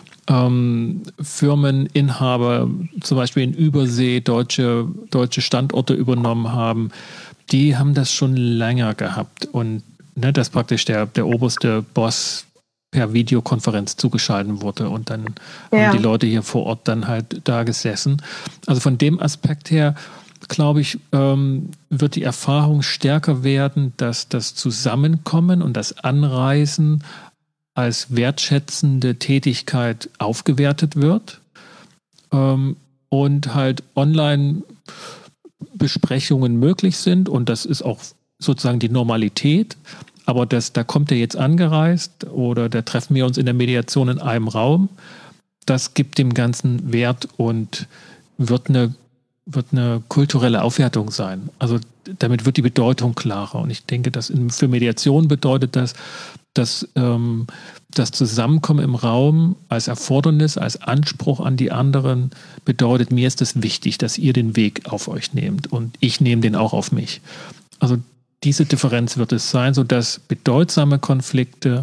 Firmeninhaber, zum Beispiel in Übersee, deutsche Standorte übernommen haben, die haben das schon länger gehabt. Und dass praktisch der oberste Boss per Videokonferenz zugeschaltet wurde und dann haben die Leute hier vor Ort dann halt da gesessen. Also von dem Aspekt her, glaube ich, wird die Erfahrung stärker werden, dass das Zusammenkommen und das Anreisen als wertschätzende Tätigkeit aufgewertet wird. und halt Online-Besprechungen möglich sind und das ist auch sozusagen die Normalität. Aber da kommt er jetzt angereist oder da treffen wir uns in der Mediation in einem Raum. Das gibt dem Ganzen Wert und wird eine kulturelle Aufwertung sein. Also damit wird die Bedeutung klarer. Und ich denke, dass für Mediation bedeutet das, dass das Zusammenkommen im Raum als Erfordernis, als Anspruch an die anderen bedeutet, mir ist es wichtig, dass ihr den Weg auf euch nehmt und ich nehme den auch auf mich. Also diese Differenz wird es sein, sodass bedeutsame Konflikte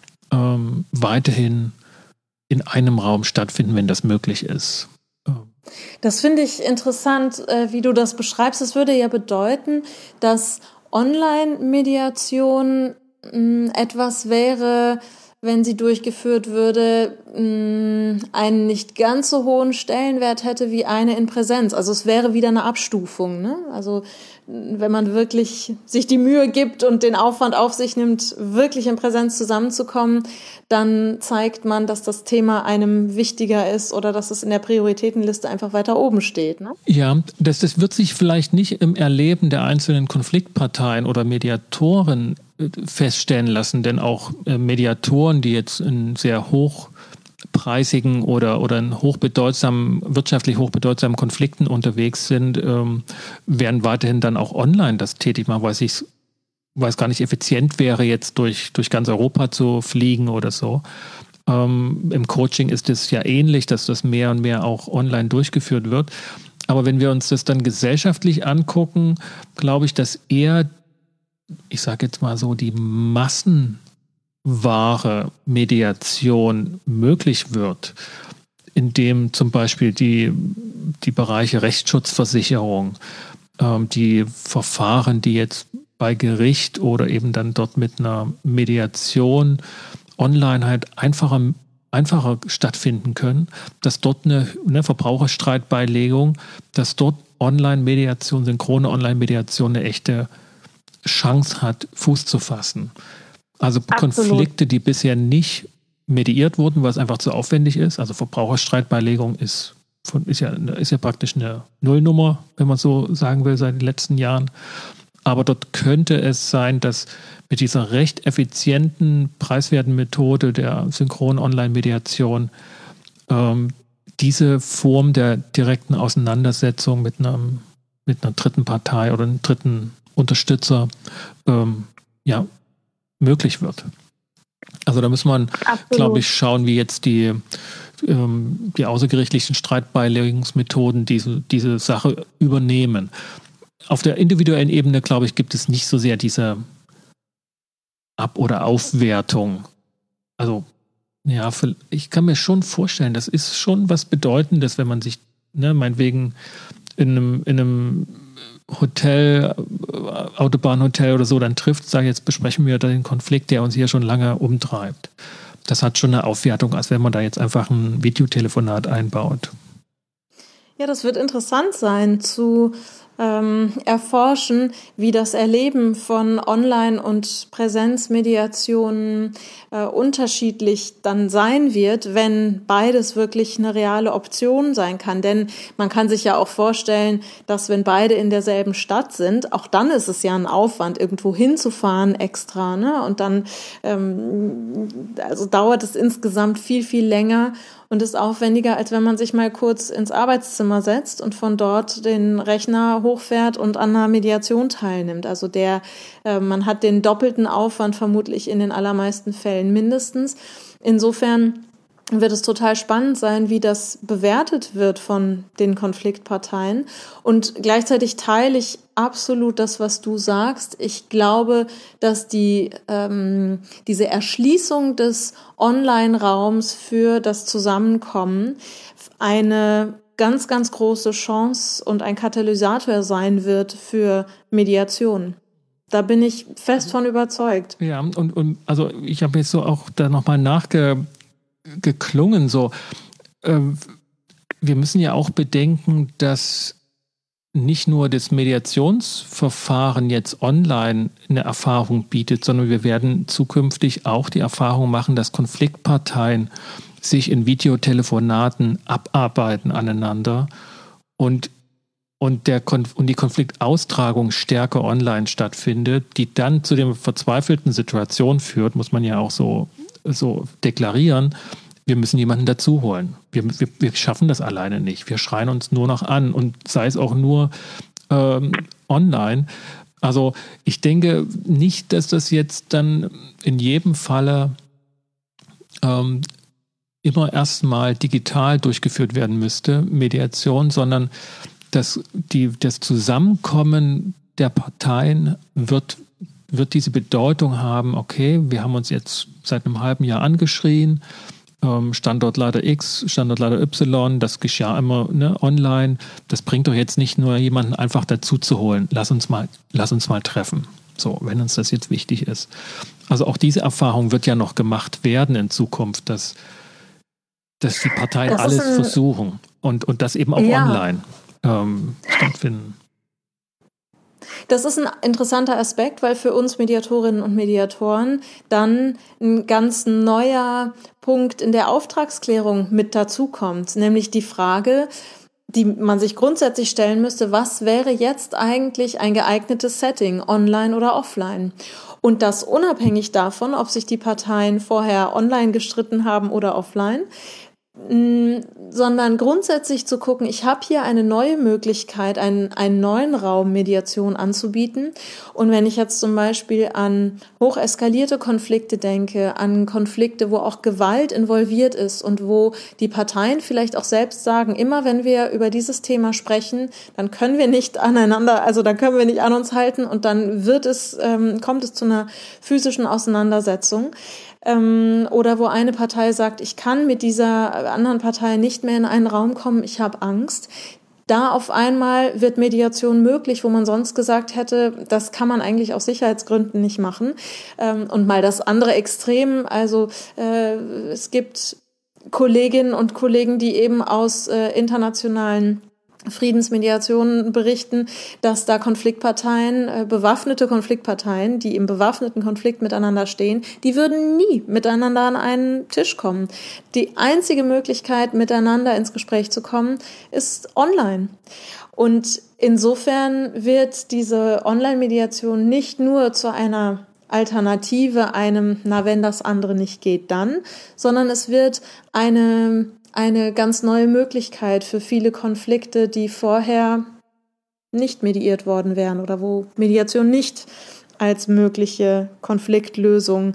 weiterhin in einem Raum stattfinden, wenn das möglich ist. Das finde ich interessant, wie du das beschreibst. Das würde ja bedeuten, dass Online-Mediation etwas wäre, wenn sie durchgeführt würde, einen nicht ganz so hohen Stellenwert hätte wie eine in Präsenz. Also es wäre wieder eine Abstufung, ne? Also wenn man wirklich sich die Mühe gibt und den Aufwand auf sich nimmt, wirklich in Präsenz zusammenzukommen, dann zeigt man, dass das Thema einem wichtiger ist oder dass es in der Prioritätenliste einfach weiter oben steht. Ne? Ja, das wird sich vielleicht nicht im Erleben der einzelnen Konfliktparteien oder Mediatoren feststellen lassen, denn auch Mediatoren, die jetzt in sehr hochpreisigen oder in wirtschaftlich hochbedeutsamen Konflikten unterwegs sind, werden weiterhin dann auch online das tätig machen, weil es gar nicht effizient wäre, jetzt durch ganz Europa zu fliegen oder so. Im Coaching ist es ja ähnlich, dass das mehr und mehr auch online durchgeführt wird. Aber wenn wir uns das dann gesellschaftlich angucken, glaube ich, dass eher, ich sage jetzt mal so, die massenwahre Mediation möglich wird, indem zum Beispiel die Bereiche Rechtsschutzversicherung, die Verfahren, die jetzt bei Gericht oder eben dann dort mit einer Mediation online halt einfacher stattfinden können, dass dort eine Verbraucherstreitbeilegung, dass dort Online-Mediation, synchrone Online-Mediation eine echte Chance hat, Fuß zu fassen. Also Absolut. Konflikte, die bisher nicht mediiert wurden, weil es einfach zu aufwendig ist. Also Verbraucherstreitbeilegung ist ja praktisch eine Nullnummer, wenn man so sagen will, seit den letzten Jahren. Aber dort könnte es sein, dass mit dieser recht effizienten, preiswerten Methode der synchronen Online-Mediation diese Form der direkten Auseinandersetzung mit einer dritten Partei oder einem dritten Unterstützer möglich wird. Also da muss man, glaube ich, schauen, wie jetzt die außergerichtlichen Streitbeilegungsmethoden diese Sache übernehmen. Auf der individuellen Ebene, glaube ich, gibt es nicht so sehr diese Ab- oder Aufwertung. Also, ja, ich kann mir schon vorstellen, das ist schon was Bedeutendes, wenn man sich, meinetwegen in einem Hotel, Autobahnhotel oder so dann trifft, sagt, jetzt besprechen wir den Konflikt, der uns hier schon lange umtreibt. Das hat schon eine Aufwertung, als wenn man da jetzt einfach ein Videotelefonat einbaut. Ja, das wird interessant sein zu erforschen, wie das Erleben von Online- und Präsenzmediationen unterschiedlich dann sein wird, wenn beides wirklich eine reale Option sein kann. Denn man kann sich ja auch vorstellen, dass wenn beide in derselben Stadt sind, auch dann ist es ja ein Aufwand, irgendwo hinzufahren extra, ne? Und dann also dauert es insgesamt viel, viel länger und ist aufwendiger, als wenn man sich mal kurz ins Arbeitszimmer setzt und von dort den Rechner hochfährt und an einer Mediation teilnimmt. Also man hat den doppelten Aufwand vermutlich in den allermeisten Fällen mindestens. Insofern wird es total spannend sein, wie das bewertet wird von den Konfliktparteien. Und gleichzeitig teile ich absolut das, was du sagst. Ich glaube, dass diese Erschließung des Online-Raums für das Zusammenkommen eine ganz, ganz große Chance und ein Katalysator sein wird für Mediation. Da bin ich fest von überzeugt. Ja, und also ich habe jetzt so auch da nochmal nachgeklungen, so wir müssen ja auch bedenken, dass nicht nur das Mediationsverfahren jetzt online eine Erfahrung bietet, sondern wir werden zukünftig auch die Erfahrung machen, dass Konfliktparteien sich in Videotelefonaten abarbeiten aneinander und die Konfliktaustragung stärker online stattfindet, die dann zu der verzweifelten Situation führt, muss man ja auch so deklarieren, wir müssen jemanden dazu holen. Wir schaffen das alleine nicht. Wir schreien uns nur noch an und sei es auch nur online. Also ich denke nicht, dass das jetzt dann in jedem Falle immer erstmal digital durchgeführt werden müsste, Mediation, sondern das Zusammenkommen der Parteien wird diese Bedeutung haben, okay, wir haben uns jetzt seit einem halben Jahr angeschrien, Standortleiter X, Standortleiter Y, das geschah immer online. Das bringt doch jetzt nicht nur jemanden einfach dazu zu holen. Lass uns mal treffen. So, wenn uns das jetzt wichtig ist. Also auch diese Erfahrung wird ja noch gemacht werden in Zukunft, dass die Parteien alles versuchen und das eben auch online stattfinden. Das ist ein interessanter Aspekt, weil für uns Mediatorinnen und Mediatoren dann ein ganz neuer Punkt in der Auftragsklärung mit dazukommt, nämlich die Frage, die man sich grundsätzlich stellen müsste, was wäre jetzt eigentlich ein geeignetes Setting, online oder offline? Und das unabhängig davon, ob sich die Parteien vorher online gestritten haben oder offline, sondern grundsätzlich zu gucken, ich habe hier eine neue Möglichkeit, einen neuen Raum Mediation anzubieten. Und wenn ich jetzt zum Beispiel an hocheskalierte Konflikte denke, an Konflikte, wo auch Gewalt involviert ist und wo die Parteien vielleicht auch selbst sagen, immer wenn wir über dieses Thema sprechen, dann können wir nicht aneinander, also dann können wir nicht an uns halten und dann kommt es zu einer physischen Auseinandersetzung. Oder wo eine Partei sagt, ich kann mit dieser anderen Partei nicht mehr in einen Raum kommen, ich habe Angst. Da auf einmal wird Mediation möglich, wo man sonst gesagt hätte, das kann man eigentlich aus Sicherheitsgründen nicht machen. Und mal das andere Extrem, also es gibt Kolleginnen und Kollegen, die eben aus internationalen Friedensmediationen berichten, dass da bewaffnete Konfliktparteien, die im bewaffneten Konflikt miteinander stehen, die würden nie miteinander an einen Tisch kommen. Die einzige Möglichkeit, miteinander ins Gespräch zu kommen, ist online. Und insofern wird diese Online-Mediation nicht nur zu einer Alternative, wenn das andere nicht geht, dann, sondern es wird eine ganz neue Möglichkeit für viele Konflikte, die vorher nicht mediiert worden wären oder wo Mediation nicht als mögliche Konfliktlösung,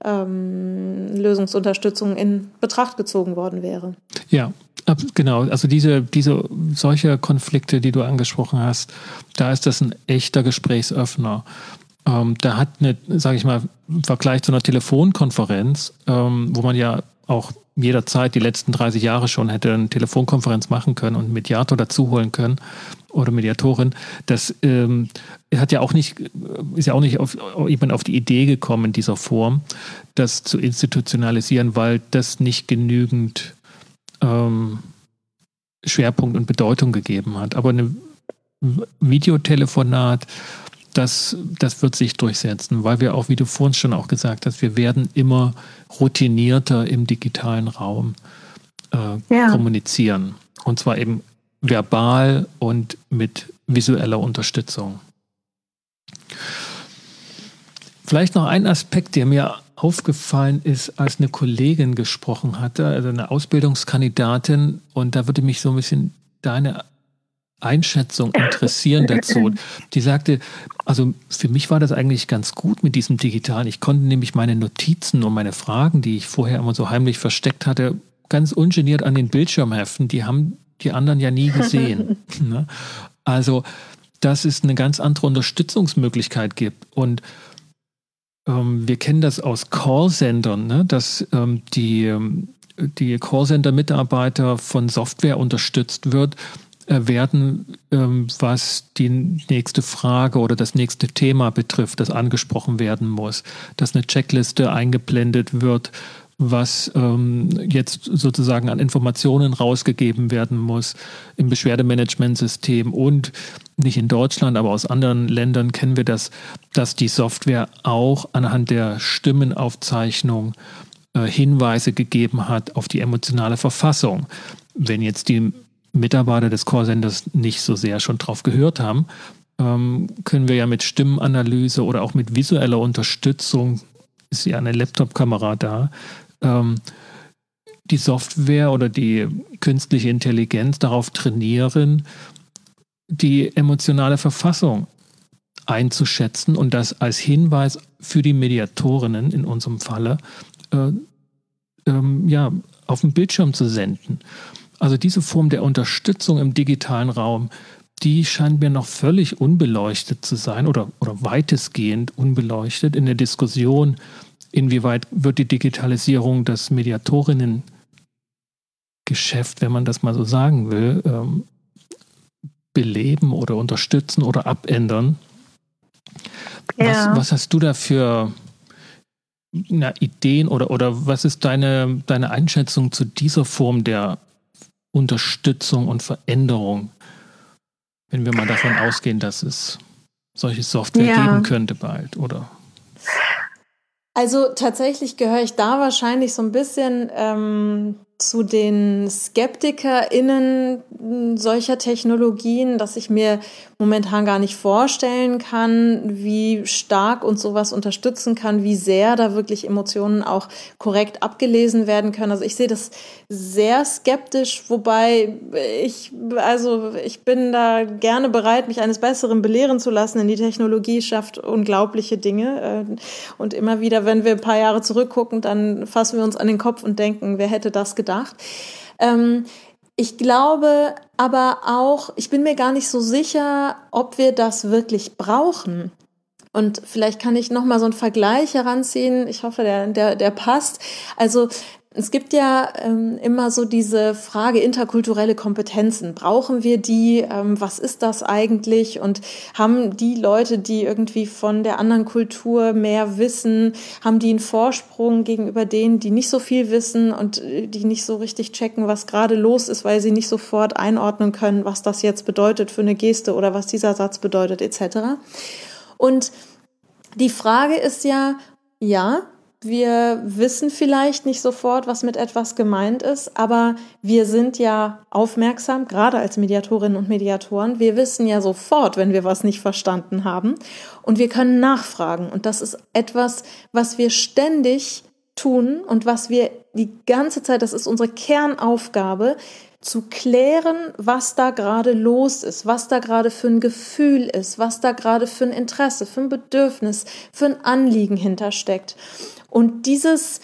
Lösungsunterstützung in Betracht gezogen worden wäre. Ja, genau. Also solche Konflikte, die du angesprochen hast, da ist das ein echter Gesprächsöffner. Da hat sage ich mal, im Vergleich zu einer Telefonkonferenz, wo man ja auch jederzeit die letzten 30 Jahre schon hätte eine Telefonkonferenz machen können und einen Mediator dazu holen können oder Mediatorin. Das ist ja auch nicht jemand auf die Idee gekommen in dieser Form, das zu institutionalisieren, weil das nicht genügend Schwerpunkt und Bedeutung gegeben hat. Aber ein Videotelefonat, das wird sich durchsetzen, weil wir auch, wie du vorhin schon auch gesagt hast, wir werden immer routinierter im digitalen Raum kommunizieren. Und zwar eben verbal und mit visueller Unterstützung. Vielleicht noch ein Aspekt, der mir aufgefallen ist, als eine Kollegin gesprochen hatte, also eine Ausbildungskandidatin, und da würde mich so ein bisschen deine Einschätzung interessieren dazu. Die sagte, also für mich war das eigentlich ganz gut mit diesem Digitalen. Ich konnte nämlich meine Notizen und meine Fragen, die ich vorher immer so heimlich versteckt hatte, ganz ungeniert an den Bildschirm heften. Die haben die anderen ja nie gesehen. Ne? Also, dass es eine ganz andere Unterstützungsmöglichkeit gibt. Und wir kennen das aus Callcentern, ne? Dass die Callcenter-Mitarbeiter von Software unterstützt werden, was die nächste Frage oder das nächste Thema betrifft, das angesprochen werden muss. Dass eine Checkliste eingeblendet wird, was jetzt sozusagen an Informationen rausgegeben werden muss im Beschwerdemanagementsystem. Und nicht in Deutschland, aber aus anderen Ländern kennen wir das, dass die Software auch anhand der Stimmenaufzeichnung Hinweise gegeben hat auf die emotionale Verfassung. Wenn jetzt die Mitarbeiter des Callcenters nicht so sehr schon drauf gehört haben, können wir ja mit Stimmenanalyse oder auch mit visueller Unterstützung, ist ja eine Laptop-Kamera da, die Software oder die künstliche Intelligenz darauf trainieren, die emotionale Verfassung einzuschätzen und das als Hinweis für die Mediatorinnen in unserem Falle auf den Bildschirm zu senden. Also diese Form der Unterstützung im digitalen Raum, die scheint mir noch völlig unbeleuchtet zu sein oder weitestgehend unbeleuchtet in der Diskussion, inwieweit wird die Digitalisierung das Mediatorinnengeschäft, wenn man das mal so sagen will, beleben oder unterstützen oder abändern. Ja. Was hast du da für Ideen oder was ist deine Einschätzung zu dieser Form der Unterstützung und Veränderung, wenn wir mal davon ausgehen, dass es solche Software geben könnte bald, oder? Also tatsächlich gehöre ich da wahrscheinlich so ein bisschen zu den SkeptikerInnen solcher Technologien, dass ich mir momentan gar nicht vorstellen kann, wie stark uns sowas unterstützen kann, wie sehr da wirklich Emotionen auch korrekt abgelesen werden können. Also ich sehe das sehr skeptisch, wobei ich bin da gerne bereit, mich eines Besseren belehren zu lassen, denn die Technologie schafft unglaubliche Dinge. Und immer wieder, wenn wir ein paar Jahre zurückgucken, dann fassen wir uns an den Kopf und denken, wer hätte das gedacht? Ich glaube aber auch, ich bin mir gar nicht so sicher, ob wir das wirklich brauchen. Und vielleicht kann ich noch mal so einen Vergleich heranziehen. Ich hoffe, der passt. Also es gibt ja immer so diese Frage interkulturelle Kompetenzen. Brauchen wir die? Was ist das eigentlich? Und haben die Leute, die irgendwie von der anderen Kultur mehr wissen, haben die einen Vorsprung gegenüber denen, die nicht so viel wissen und die nicht so richtig checken, was gerade los ist, weil sie nicht sofort einordnen können, was das jetzt bedeutet für eine Geste oder was dieser Satz bedeutet etc. Und die Frage ist ja, wir wissen vielleicht nicht sofort, was mit etwas gemeint ist, aber wir sind ja aufmerksam, gerade als Mediatorinnen und Mediatoren. Wir wissen ja sofort, wenn wir was nicht verstanden haben, und wir können nachfragen. Und das ist etwas, was wir ständig tun und was wir die ganze Zeit, das ist unsere Kernaufgabe, zu klären, was da gerade los ist, was da gerade für ein Gefühl ist, was da gerade für ein Interesse, für ein Bedürfnis, für ein Anliegen hintersteckt. Und dieses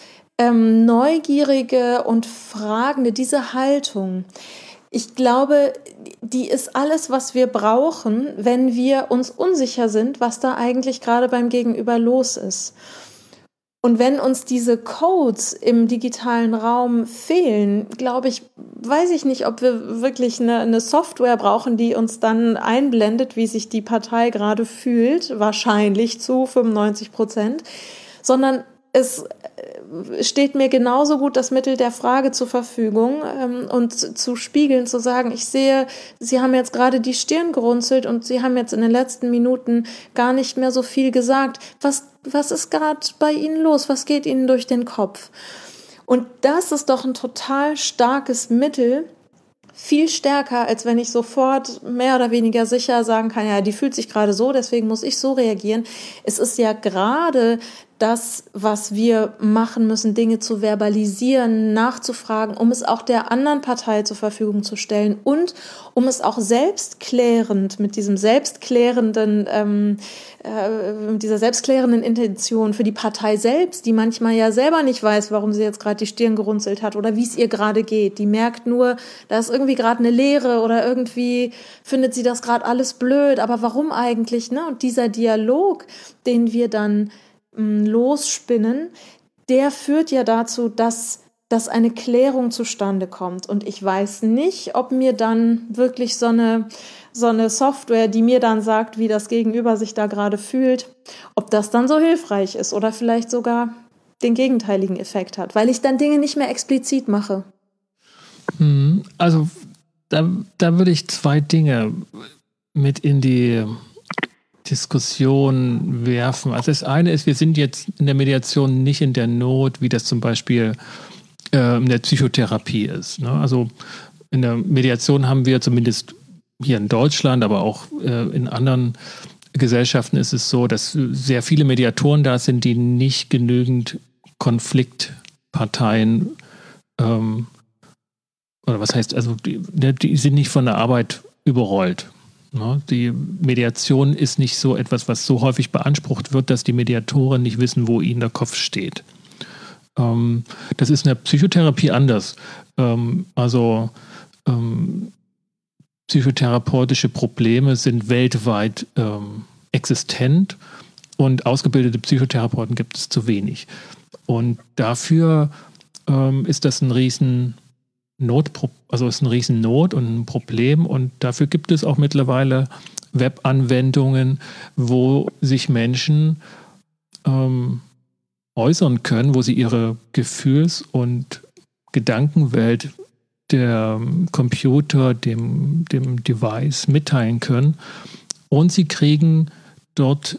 Neugierige und Fragende, diese Haltung, ich glaube, die ist alles, was wir brauchen, wenn wir uns unsicher sind, was da eigentlich gerade beim Gegenüber los ist. Und wenn uns diese Codes im digitalen Raum fehlen, weiß ich nicht, ob wir wirklich eine Software brauchen, die uns dann einblendet, wie sich die Partei gerade fühlt, wahrscheinlich zu 95%, sondern es steht mir genauso gut das Mittel der Frage zur Verfügung und zu spiegeln, zu sagen, ich sehe, Sie haben jetzt gerade die Stirn gerunzelt und Sie haben jetzt in den letzten Minuten gar nicht mehr so viel gesagt. Was ist gerade bei Ihnen los? Was geht Ihnen durch den Kopf? Und das ist doch ein total starkes Mittel, viel stärker, als wenn ich sofort mehr oder weniger sicher sagen kann, ja, die fühlt sich gerade so, deswegen muss ich so reagieren. Es ist ja gerade das, was wir machen müssen, Dinge zu verbalisieren, nachzufragen, um es auch der anderen Partei zur Verfügung zu stellen und um es auch selbstklärend mit diesem selbstklärenden, dieser selbstklärenden Intention für die Partei selbst, die manchmal ja selber nicht weiß, warum sie jetzt gerade die Stirn gerunzelt hat oder wie es ihr gerade geht. Die merkt nur, da ist irgendwie gerade eine Leere oder irgendwie findet sie das gerade alles blöd, aber warum eigentlich, ne? Und dieser Dialog, den wir dann losspinnen, der führt ja dazu, dass eine Klärung zustande kommt. Und ich weiß nicht, ob mir dann wirklich so eine Software, die mir dann sagt, wie das Gegenüber sich da gerade fühlt, ob das dann so hilfreich ist oder vielleicht sogar den gegenteiligen Effekt hat, weil ich dann Dinge nicht mehr explizit mache. Also da würde ich zwei Dinge mit in die Diskussion werfen. Also das eine ist, wir sind jetzt in der Mediation nicht in der Not, wie das zum Beispiel in der Psychotherapie ist. Ne? Also In der Mediation haben wir zumindest hier in Deutschland, aber auch in anderen Gesellschaften ist es so, dass sehr viele Mediatoren da sind, die nicht genügend Konfliktparteien oder was heißt, also die sind nicht von der Arbeit überrollt. Ne? Die Mediation ist nicht so etwas, was so häufig beansprucht wird, dass die Mediatoren nicht wissen, wo ihnen der Kopf steht. Das ist in der Psychotherapie anders. Psychotherapeutische Probleme sind weltweit existent und ausgebildete Psychotherapeuten gibt es zu wenig. Und dafür ist das ein Riesennot und ein Problem. Und dafür gibt es auch mittlerweile Webanwendungen, wo sich Menschen äußern können, wo sie ihre Gefühls- und Gedankenwelt der Computer, dem Device mitteilen können. Und sie kriegen dort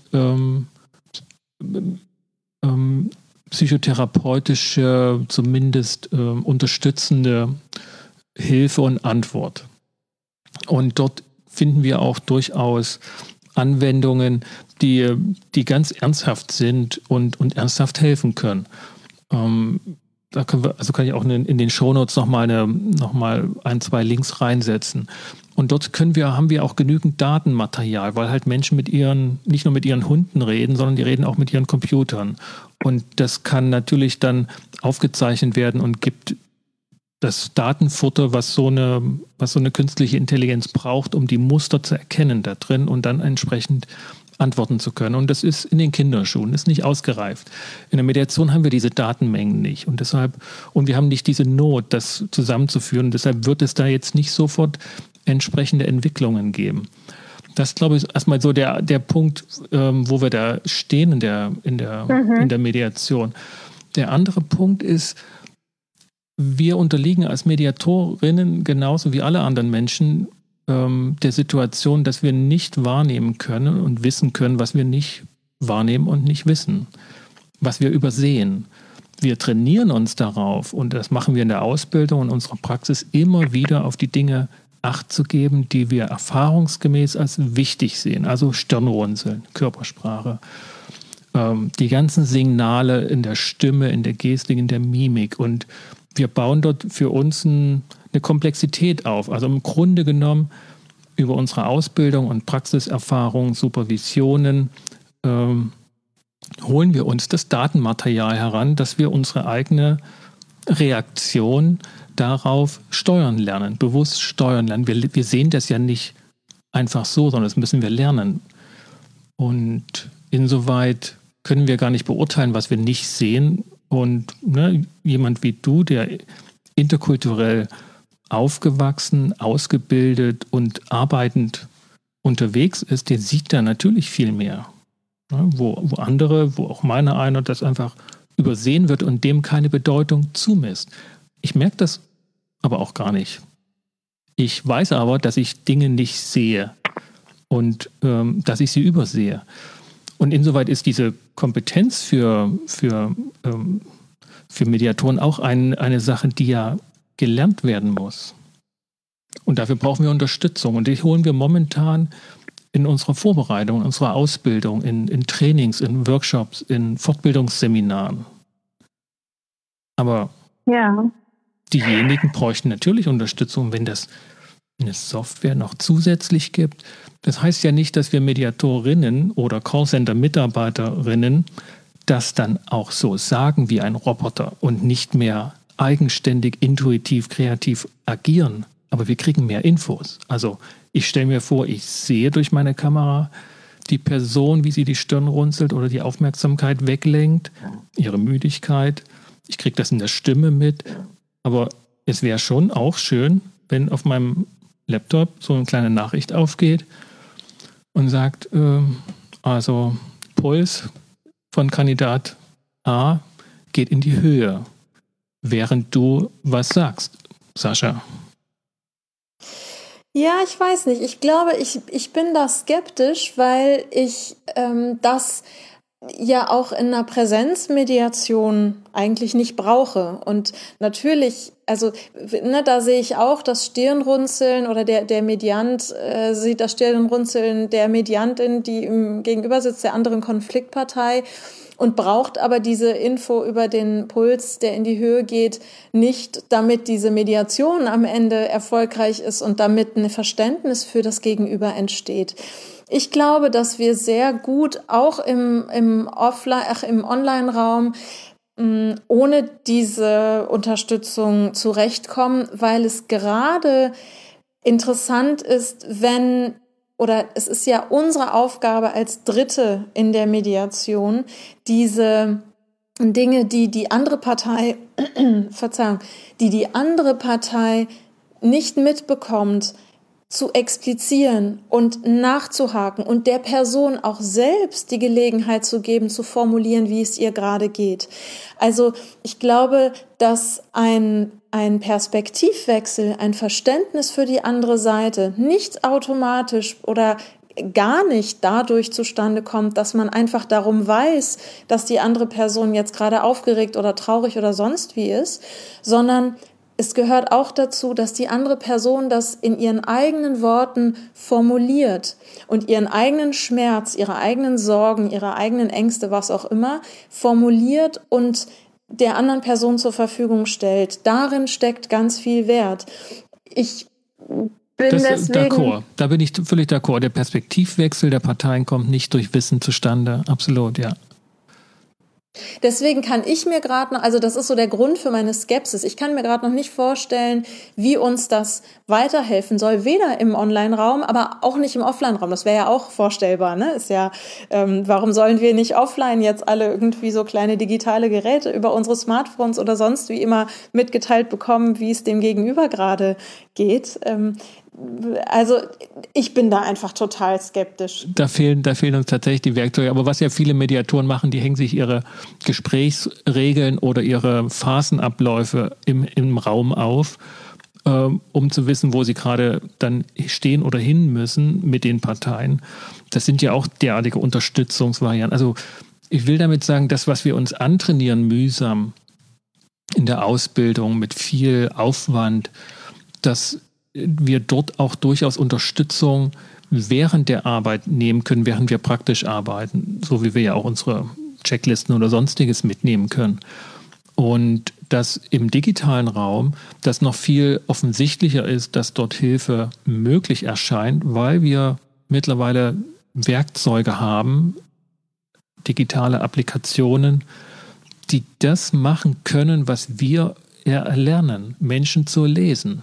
psychotherapeutische, zumindest unterstützende Hilfe und Antwort. Und dort finden wir auch durchaus Anwendungen, die ganz ernsthaft sind und ernsthaft helfen können. Da kann ich auch in den Shownotes noch mal 1, 2 Links reinsetzen. Und dort haben wir auch genügend Datenmaterial, weil halt Menschen nicht nur mit ihren Hunden reden, sondern die reden auch mit ihren Computern. Und das kann natürlich dann aufgezeichnet werden und gibt das Datenfutter, was so eine künstliche Intelligenz braucht, um die Muster zu erkennen da drin und dann entsprechend antworten zu können. Und das ist in den Kinderschuhen, ist nicht ausgereift. In der Mediation haben wir diese Datenmengen nicht und wir haben nicht diese Not, das zusammenzuführen. Deshalb wird es da jetzt nicht sofort entsprechende Entwicklungen geben. Das, glaube ich, ist erstmal so der Punkt, wo wir da stehen in der Mediation. Der andere Punkt ist, wir unterliegen als Mediatorinnen genauso wie alle anderen Menschen der Situation, dass wir nicht wahrnehmen können und wissen können, was wir nicht wahrnehmen und nicht wissen, was wir übersehen. Wir trainieren uns darauf und das machen wir in der Ausbildung und unserer Praxis immer wieder auf die Dinge Acht zu geben, die wir erfahrungsgemäß als wichtig sehen. Also Stirnrunzeln, Körpersprache, die ganzen Signale in der Stimme, in der Gestik, in der Mimik. Und wir bauen dort für uns eine Komplexität auf. Also im Grunde genommen über unsere Ausbildung und Praxiserfahrung, Supervisionen holen wir uns das Datenmaterial heran, dass wir unsere eigene Reaktion darauf steuern lernen, bewusst steuern lernen. Wir sehen das ja nicht einfach so, sondern das müssen wir lernen. Und insoweit können wir gar nicht beurteilen, was wir nicht sehen. Und jemand wie du, der interkulturell aufgewachsen, ausgebildet und arbeitend unterwegs ist, der sieht da natürlich viel mehr. Wo andere, wo auch meine einer, das einfach übersehen wird und dem keine Bedeutung zumisst. Ich merke das aber auch gar nicht. Ich weiß aber, dass ich Dinge nicht sehe und dass ich sie übersehe. Und insoweit ist diese Kompetenz für Mediatoren auch eine Sache, die ja gelernt werden muss. Und dafür brauchen wir Unterstützung. Und die holen wir momentan in unserer Vorbereitung, in unserer Ausbildung, in Trainings, in Workshops, in Fortbildungsseminaren. Aber diejenigen bräuchten natürlich Unterstützung, wenn es Software noch zusätzlich gibt. Das heißt ja nicht, dass wir Mediatorinnen oder Callcenter-Mitarbeiterinnen das dann auch so sagen wie ein Roboter und nicht mehr eigenständig, intuitiv, kreativ agieren. Aber wir kriegen mehr Infos. Also ich stelle mir vor, ich sehe durch meine Kamera die Person, wie sie die Stirn runzelt oder die Aufmerksamkeit weglenkt, ihre Müdigkeit. Ich kriege das in der Stimme mit. Aber es wäre schon auch schön, wenn auf meinem Laptop so eine kleine Nachricht aufgeht und sagt, also Puls von Kandidat A geht in die Höhe, während du was sagst, Sascha. Ja, ich weiß nicht. Ich glaube, ich bin da skeptisch, weil ich das ja auch in einer Präsenzmediation eigentlich nicht brauche. Und natürlich also da sehe ich auch das Stirnrunzeln oder der Mediant sieht das Stirnrunzeln der Mediantin, die ihm gegenüber sitzt, der anderen Konfliktpartei, und braucht aber diese Info über den Puls, der in die Höhe geht, nicht, damit diese Mediation am Ende erfolgreich ist und damit ein Verständnis für das Gegenüber entsteht. Ich glaube, dass wir sehr gut auch im Online-Raum ohne diese Unterstützung zurechtkommen, weil es gerade interessant ist, es ist ja unsere Aufgabe als Dritte in der Mediation, diese Dinge, die andere Partei nicht mitbekommt, zu explizieren und nachzuhaken und der Person auch selbst die Gelegenheit zu geben, zu formulieren, wie es ihr gerade geht. Also ich glaube, dass ein Perspektivwechsel, ein Verständnis für die andere Seite nicht automatisch oder gar nicht dadurch zustande kommt, dass man einfach darum weiß, dass die andere Person jetzt gerade aufgeregt oder traurig oder sonst wie ist, sondern es gehört auch dazu, dass die andere Person das in ihren eigenen Worten formuliert und ihren eigenen Schmerz, ihre eigenen Sorgen, ihre eigenen Ängste, was auch immer, formuliert und der anderen Person zur Verfügung stellt. Darin steckt ganz viel Wert. Ich bin deswegen... Da bin ich völlig d'accord. Der Perspektivwechsel der Parteien kommt nicht durch Wissen zustande. Absolut, ja. Deswegen kann ich mir gerade noch, also das ist so der Grund für meine Skepsis, ich kann mir gerade noch nicht vorstellen, wie uns das weiterhelfen soll, weder im Online-Raum, aber auch nicht im Offline-Raum. Das wäre ja auch vorstellbar, ne? Ist ja, warum sollen wir nicht offline jetzt alle irgendwie so kleine digitale Geräte über unsere Smartphones oder sonst wie immer mitgeteilt bekommen, wie es dem Gegenüber gerade geht? Also ich bin da einfach total skeptisch. Da fehlen uns tatsächlich die Werkzeuge. Aber was ja viele Mediatoren machen, die hängen sich ihre Gesprächsregeln oder ihre Phasenabläufe im Raum auf, um zu wissen, wo sie gerade dann stehen oder hin müssen mit den Parteien. Das sind ja auch derartige Unterstützungsvarianten. Also ich will damit sagen, das, was wir uns antrainieren, mühsam in der Ausbildung mit viel Aufwand, dass wir dort auch durchaus Unterstützung während der Arbeit nehmen können, während wir praktisch arbeiten, so wie wir ja auch unsere Checklisten oder Sonstiges mitnehmen können. Und dass im digitalen Raum das noch viel offensichtlicher ist, dass dort Hilfe möglich erscheint, weil wir mittlerweile Werkzeuge haben, digitale Applikationen, die das machen können, was wir erlernen, Menschen zu lesen.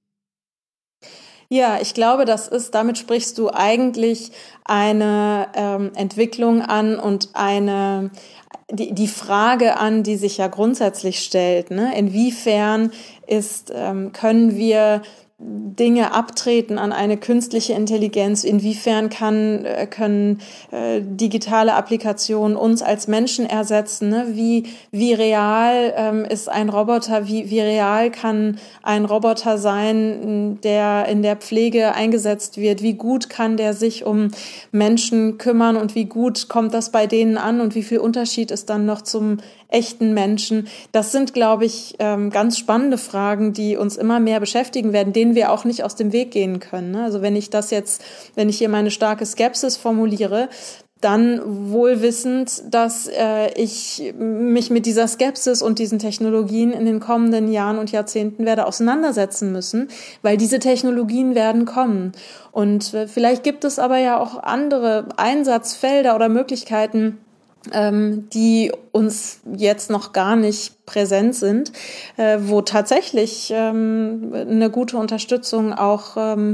Ja, ich glaube, damit sprichst du eigentlich eine Entwicklung an und die Frage an, die sich ja grundsätzlich stellt, ne? Inwiefern können wir Dinge abtreten an eine künstliche Intelligenz? Inwiefern können digitale Applikationen uns als Menschen ersetzen? Ne? Wie real ist ein Roboter? Wie real kann ein Roboter sein, der in der Pflege eingesetzt wird? Wie gut kann der sich um Menschen kümmern und wie gut kommt das bei denen an und wie viel Unterschied ist dann noch zum echten Menschen? Das sind, glaube ich, ganz spannende Fragen, die uns immer mehr beschäftigen werden, denen wir auch nicht aus dem Weg gehen können. Also wenn ich hier meine starke Skepsis formuliere, dann wohl wissend, dass ich mich mit dieser Skepsis und diesen Technologien in den kommenden Jahren und Jahrzehnten werde auseinandersetzen müssen, weil diese Technologien werden kommen. Und vielleicht gibt es aber ja auch andere Einsatzfelder oder Möglichkeiten, die uns jetzt noch gar nicht präsent sind, wo tatsächlich eine gute Unterstützung auch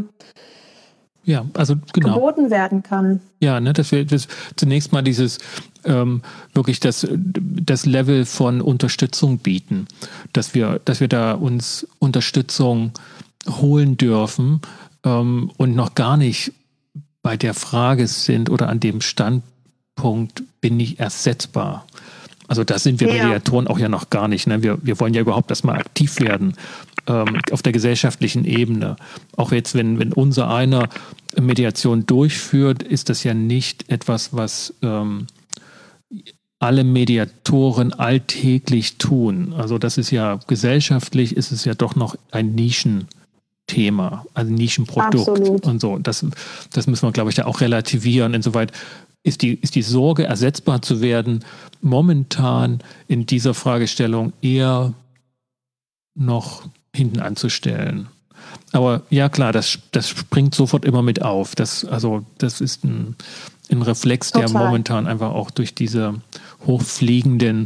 geboten werden kann. Ja, ne, dass wir zunächst mal dieses wirklich das Level von Unterstützung bieten, dass wir da uns Unterstützung holen dürfen und noch gar nicht bei der Frage sind oder an dem Standpunkt bin ich ersetzbar. Also da sind wir Mediatoren auch ja noch gar nicht. Ne? Wir wollen ja überhaupt erstmal aktiv werden auf der gesellschaftlichen Ebene. Auch jetzt, wenn unser einer Mediation durchführt, ist das ja nicht etwas, was alle Mediatoren alltäglich tun. Also das ist ja gesellschaftlich, ist es ja doch noch ein Nischenthema, also ein Nischenprodukt. Absolut. Und so. Das müssen wir, glaube ich, da auch relativieren. Insoweit ist die Sorge, ersetzbar zu werden, momentan in dieser Fragestellung eher noch hinten anzustellen. Aber ja klar, das springt sofort immer mit auf. Das ist ein Reflex, der momentan einfach auch durch diese hochfliegenden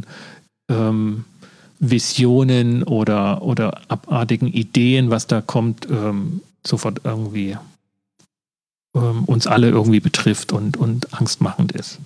Visionen oder abartigen Ideen, was da kommt, sofort irgendwie uns alle irgendwie betrifft und angstmachend ist.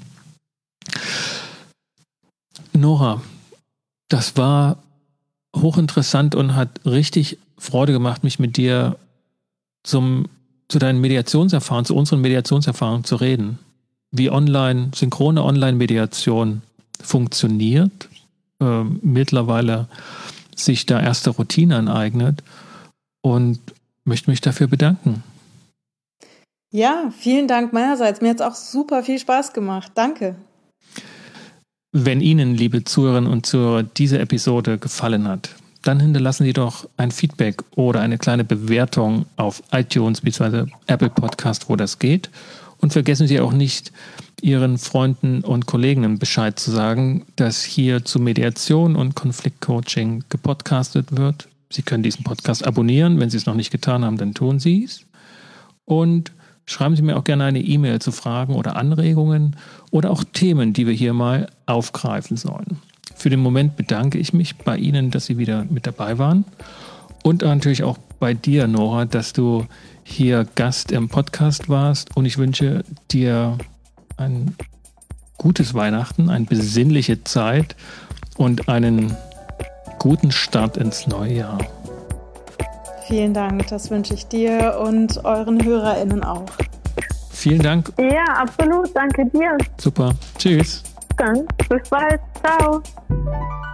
Nora, das war hochinteressant und hat richtig Freude gemacht, mich mit dir zu deinen Mediationserfahrungen, zu unseren Mediationserfahrungen zu reden. Wie synchrone Online-Mediation funktioniert, mittlerweile sich da erste Routine aneignet und möchte mich dafür bedanken. Ja, vielen Dank meinerseits. Mir hat es auch super viel Spaß gemacht. Danke. Wenn Ihnen, liebe Zuhörerinnen und Zuhörer, diese Episode gefallen hat, dann hinterlassen Sie doch ein Feedback oder eine kleine Bewertung auf iTunes bzw. Apple Podcast, wo das geht. Und vergessen Sie auch nicht, Ihren Freunden und Kollegen Bescheid zu sagen, dass hier zu Mediation und Konfliktcoaching gepodcastet wird. Sie können diesen Podcast abonnieren. Wenn Sie es noch nicht getan haben, dann tun Sie es. Und schreiben Sie mir auch gerne eine E-Mail zu Fragen oder Anregungen oder auch Themen, die wir hier mal aufgreifen sollen. Für den Moment bedanke ich mich bei Ihnen, dass Sie wieder mit dabei waren und natürlich auch bei dir, Nora, dass du hier Gast im Podcast warst, und ich wünsche dir ein gutes Weihnachten, eine besinnliche Zeit und einen guten Start ins neue Jahr. Vielen Dank, das wünsche ich dir und euren HörerInnen auch. Vielen Dank. Ja, absolut, danke dir. Super, tschüss. Dann bis bald, ciao.